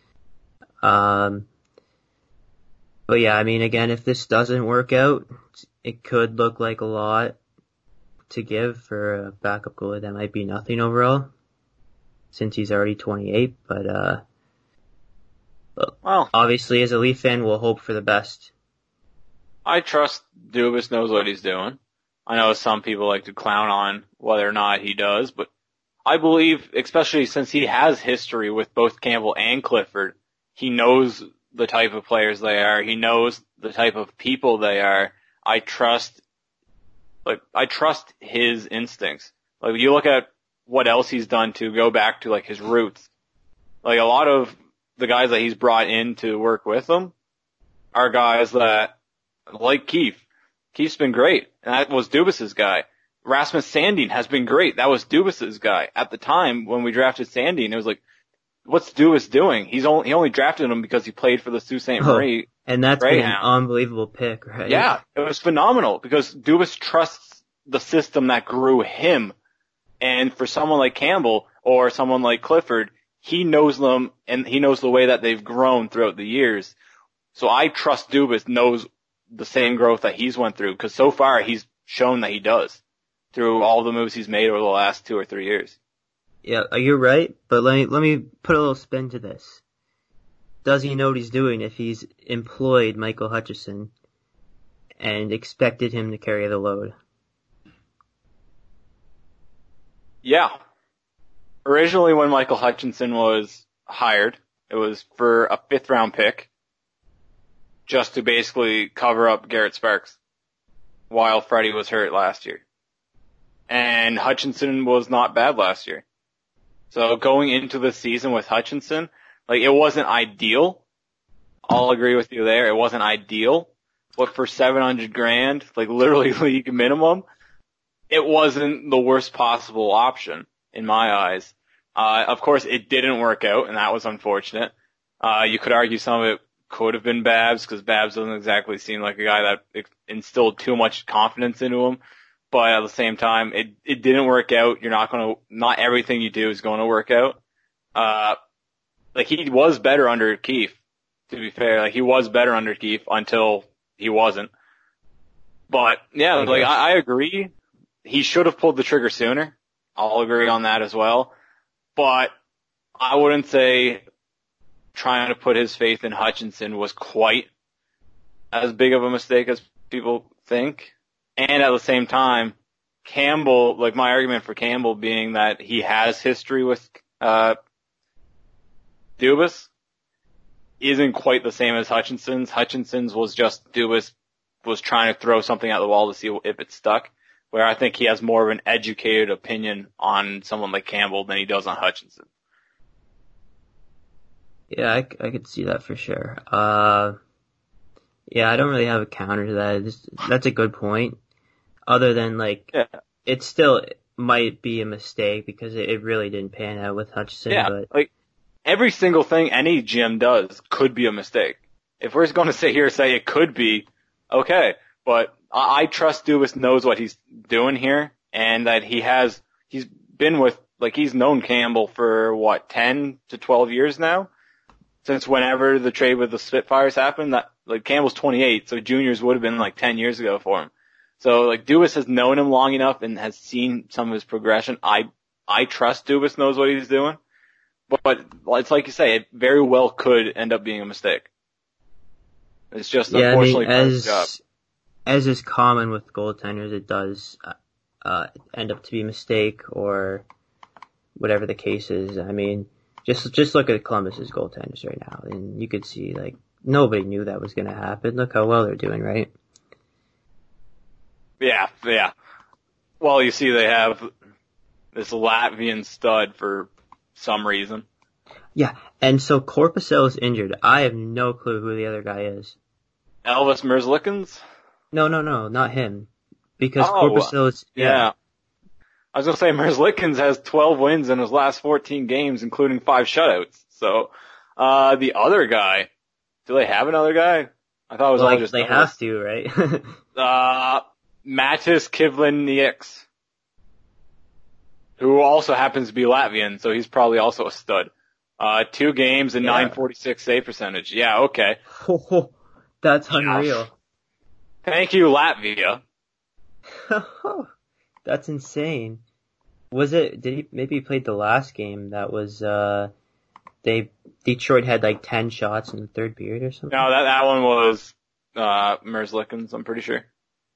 Um, but yeah, I mean, again, if this doesn't work out, it could look like a lot to give for a backup goalie that might be nothing overall, since he's already twenty-eight. But uh, well, obviously, as a Leaf fan, we'll hope for the best. I trust Dubas knows what he's doing. I know some people like to clown on whether or not he does, but I believe, especially since he has history with both Campbell and Clifford, he knows the type of players they are. He knows the type of people they are. I trust, like, I trust his instincts. Like, you look at what else he's done to go back to, like, his roots. Like, a lot of the guys that he's brought in to work with him are guys that, like Keefe. Keefe's been great, and that was Dubas's guy. Rasmus Sandin has been great. That was Dubas's guy. At the time, when we drafted Sandin, it was like, what's Dubas doing? He's only, he only drafted him because he played for the Sault Ste. Marie. Oh, and that's been an Greyhound. unbelievable pick, right? Yeah, it was phenomenal because Dubas trusts the system that grew him. And for someone like Campbell or someone like Clifford, he knows them and he knows the way that they've grown throughout the years. So I trust Dubas knows the same growth that he's went through because so far he's shown that he does through all the moves he's made over the last two or three years. Yeah, you're right, but let me, let me put a little spin to this. Does he know what he's doing if he's employed Michael Hutchison and expected him to carry the load? Yeah. Originally when Michael Hutchinson was hired, it was for a fifth round pick just to basically cover up Garrett Sparks while Freddie was hurt last year. And Hutchinson was not bad last year. So going into the season with Hutchinson, like it wasn't ideal. I'll agree with you there. It wasn't ideal. But for seven hundred grand, like literally league minimum, it wasn't the worst possible option in my eyes. Uh, of course it didn't work out and that was unfortunate. Uh, you could argue some of it could have been Babs because Babs doesn't exactly seem like a guy that instilled too much confidence into him. But at the same time, it, it didn't work out. You're not going to, not everything you do is going to work out. Uh, like he was better under Keefe, to be fair. Like he was better under Keefe until he wasn't. But yeah, okay. like I, I agree. He should have pulled the trigger sooner. I'll agree on that as well. But I wouldn't say trying to put his faith in Hutchinson was quite as big of a mistake as people think. And at the same time, Campbell, like my argument for Campbell being that he has history with, uh, Dubas isn't quite the same as Hutchinson's. Hutchinson's was just Dubas was trying to throw something at the wall to see if it stuck, where I think he has more of an educated opinion on someone like Campbell than he does on Hutchinson. Yeah, I, I could see that for sure. Uh, yeah, I don't really have a counter to that. It's, that's a good point. Other than like, yeah. it still might be a mistake because it, it really didn't pan out with Hutchinson. Yeah, but like every single thing any G M does could be a mistake. If we're going to sit here and say it could be, okay, but I, I trust Dubas knows what he's doing here and that he has, he's been with, like he's known Campbell for what, ten to twelve years now? Since whenever the trade with the Spitfires happened, that, like Campbell's twenty-eight, so juniors would have been like ten years ago for him. So like Dubas has known him long enough and has seen some of his progression. I, I trust Dubas knows what he's doing. But, but it's like you say, it very well could end up being a mistake. It's just yeah, unfortunately I mean, part of the job. as, as is common with goaltenders, it does, uh, end up to be a mistake or whatever the case is. I mean, Just, just look at Columbus's goaltenders right now, and you could see, like, nobody knew that was gonna happen. Look how well they're doing, right? Yeah, yeah. Well, you see they have this Latvian stud for some reason. Yeah, and so Korpisel is injured. I have no clue who the other guy is. Elvis Merzlikins? No, no, no, not him. Because oh, Korpisel is, yeah. yeah. I was gonna say Merzlikins has twelve wins in his last fourteen games, including five shutouts. So, uh, the other guy, do they have another guy? I thought it was well, all like, just they Elvis. have to, right? uh, Matis Kivlenieks, who also happens to be Latvian, so he's probably also a stud. Uh, two games and yeah. nine forty-six save percentage. Yeah, okay. That's unreal. Thank you, Latvia. That's insane. Was it, did he, maybe he played the last game that was, uh, they, Detroit had like ten shots in the third period or something? No, that, that one was, uh, Merzlikins, I'm pretty sure.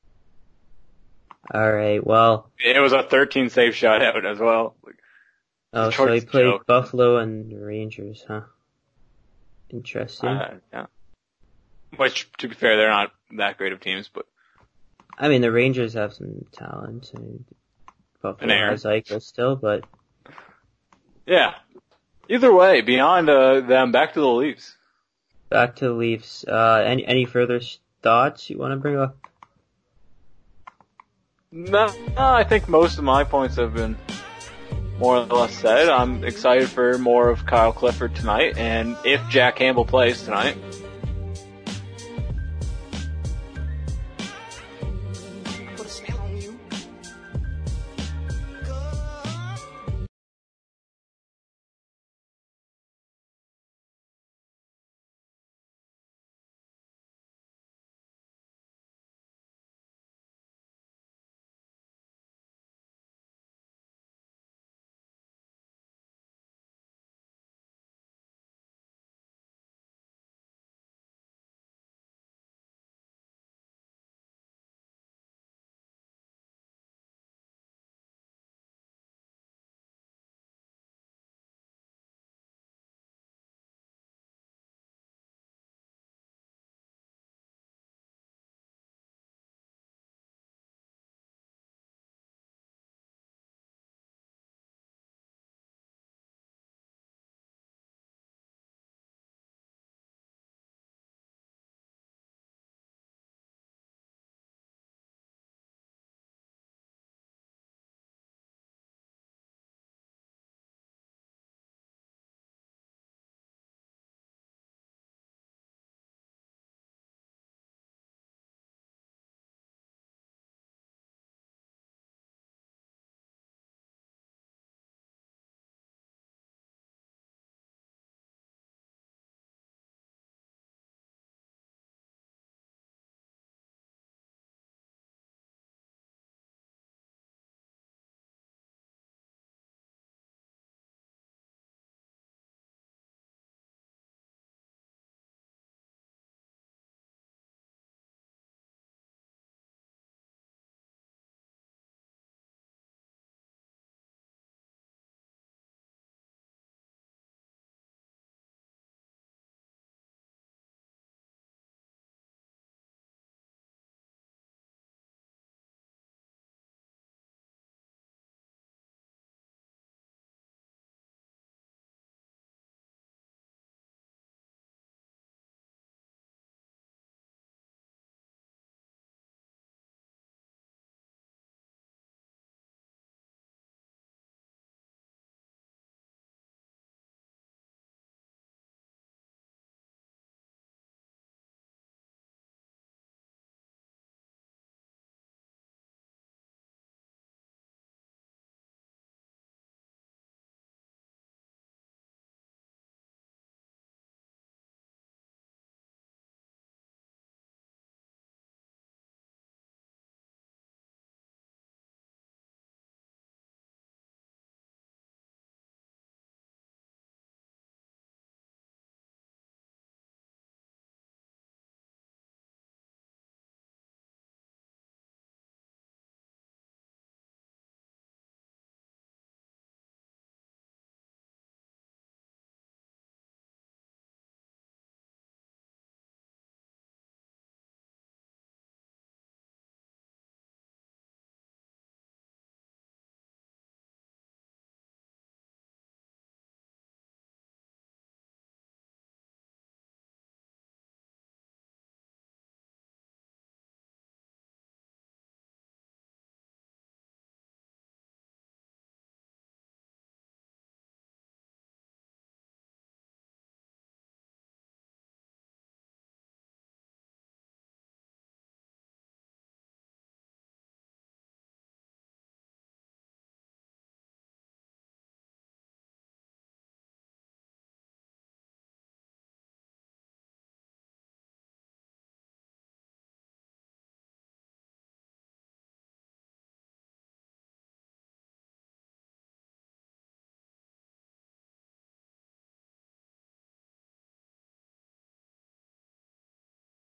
Alright, well. It was a thirteen save shutout as well. Oh, so he played joke. Buffalo and the Rangers, huh? Interesting. Uh, yeah. Which, to be fair, they're not that great of teams, but. I mean, the Rangers have some talent, and Buffalo has Eichel still, but. Yeah. Either way, beyond uh, them, back to the Leafs. Back to the Leafs. Uh, any any further thoughts you want to bring up? No, no, I think most of my points have been more or less said. I'm excited for more of Kyle Clifford tonight, and if Jack Campbell plays tonight,